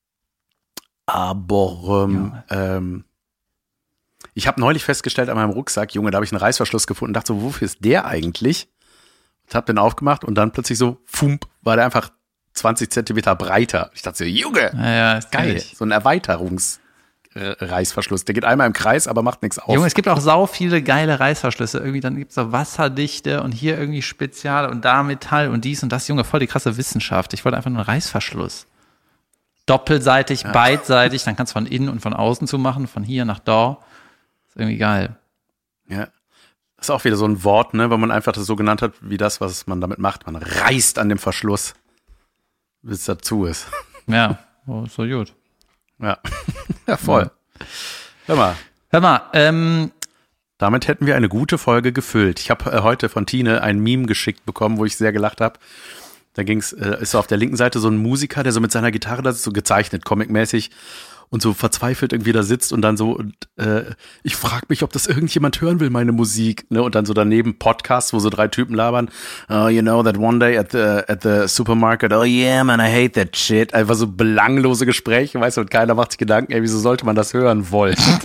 aber ähm, ähm, ich habe neulich festgestellt an meinem Rucksack, Junge, da habe ich einen Reißverschluss gefunden und dachte so, wofür ist der eigentlich? Und habe den aufgemacht und dann plötzlich so, fump, war der einfach zwanzig Zentimeter breiter. Ich dachte so, Junge, Ja, ja, ist geil, ehrlich. so ein Erweiterungsreißverschluss. Der geht einmal im Kreis, aber macht nichts auf. Junge, es gibt auch sau viele geile Reißverschlüsse. Irgendwie, dann gibt's so Wasserdichte und hier irgendwie Spezial und da Metall und dies und das. Junge, voll die krasse Wissenschaft. Ich wollte einfach nur einen Reißverschluss. Doppelseitig, Ja. beidseitig, dann kannst du von innen und von außen zu machen, von hier nach da. Ist irgendwie geil. Ja. Das ist auch wieder so ein Wort, ne, weil man einfach das so genannt hat, wie das, was man damit macht. Man reißt an dem Verschluss, bis es dazu ist. Ja, oh, so gut. Ja, ja voll. Hör mal, Hör mal, ähm, damit hätten wir eine gute Folge gefüllt. Ich habe äh, heute von Tine ein Meme geschickt bekommen, wo ich sehr gelacht habe. Da ging's, äh, ist so auf der linken Seite so ein Musiker, der so mit seiner Gitarre, das ist so gezeichnet, comicmäßig, und so verzweifelt irgendwie da sitzt und dann so, und, äh, ich frage mich, ob das irgendjemand hören will, meine Musik, ne? Und dann so daneben Podcasts, wo so drei Typen labern, oh, you know, that one day at the, at the supermarket, oh yeah, man, I hate that shit. Einfach so belanglose Gespräche, weißt du, und keiner macht sich Gedanken, ey, wieso sollte man das hören wollen?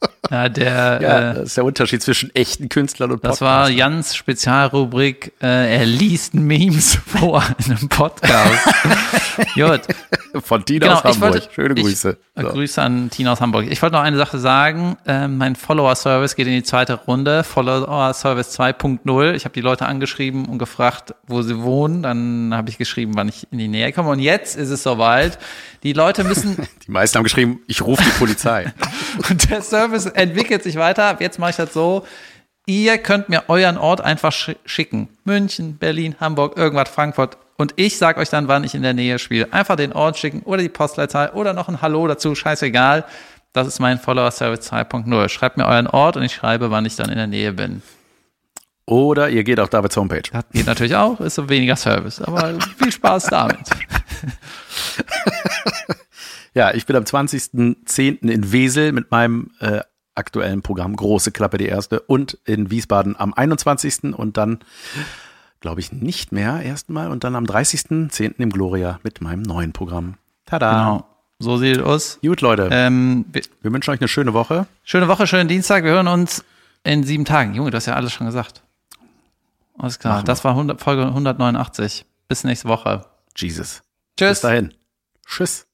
Ja, der, ja, äh, das ist der Unterschied zwischen echten Künstlern und das Podcastern. war Jans Spezialrubrik, äh, er liest Memes vor in einem Podcast. Gut. Von Tina Genau, aus Hamburg. ich wollte, Schöne Grüße. Ich, So. Grüße an Tina aus Hamburg. Ich wollte noch eine Sache sagen. Ähm, mein Follower-Service geht in die zweite Runde. Follower-Service zwei Punkt null. Ich habe die Leute angeschrieben und gefragt, wo sie wohnen. Dann habe ich geschrieben, wann ich in die Nähe komme. Und jetzt ist es soweit. Die Leute müssen... Die meisten haben geschrieben, ich rufe die Polizei. Und der Service entwickelt sich weiter. Jetzt mache ich das so. Ihr könnt mir euren Ort einfach sch- schicken. München, Berlin, Hamburg, irgendwas, Frankfurt. Und ich sag euch dann, wann ich in der Nähe spiele. Einfach den Ort schicken oder die Postleitzahl oder noch ein Hallo dazu. Scheißegal. Das ist mein Follower-Service zwei Punkt null. Schreibt mir euren Ort und ich schreibe, wann ich dann in der Nähe bin. Oder ihr geht auf Davids Homepage. Das geht natürlich auch. Ist so weniger Service. Aber viel Spaß damit. Ja, ich bin am zwanzigsten zehnten in Wesel mit meinem äh, aktuellen Programm Große Klappe, die erste, und in Wiesbaden am einundzwanzigsten und dann, glaube ich, nicht mehr erstmal und dann am dreißigsten zehnten im Gloria mit meinem neuen Programm. Tada! Genau. So sieht es aus. Gut, Leute. Ähm, wir wünschen euch eine schöne Woche. Schöne Woche, schönen Dienstag. Wir hören uns in sieben Tagen. Junge, du hast ja alles schon gesagt. Alles klar. Machen Das war hundert, Folge hundertneunundachtzig. Bis nächste Woche. Jesus. Tschüss. Bis dahin. Tschüss.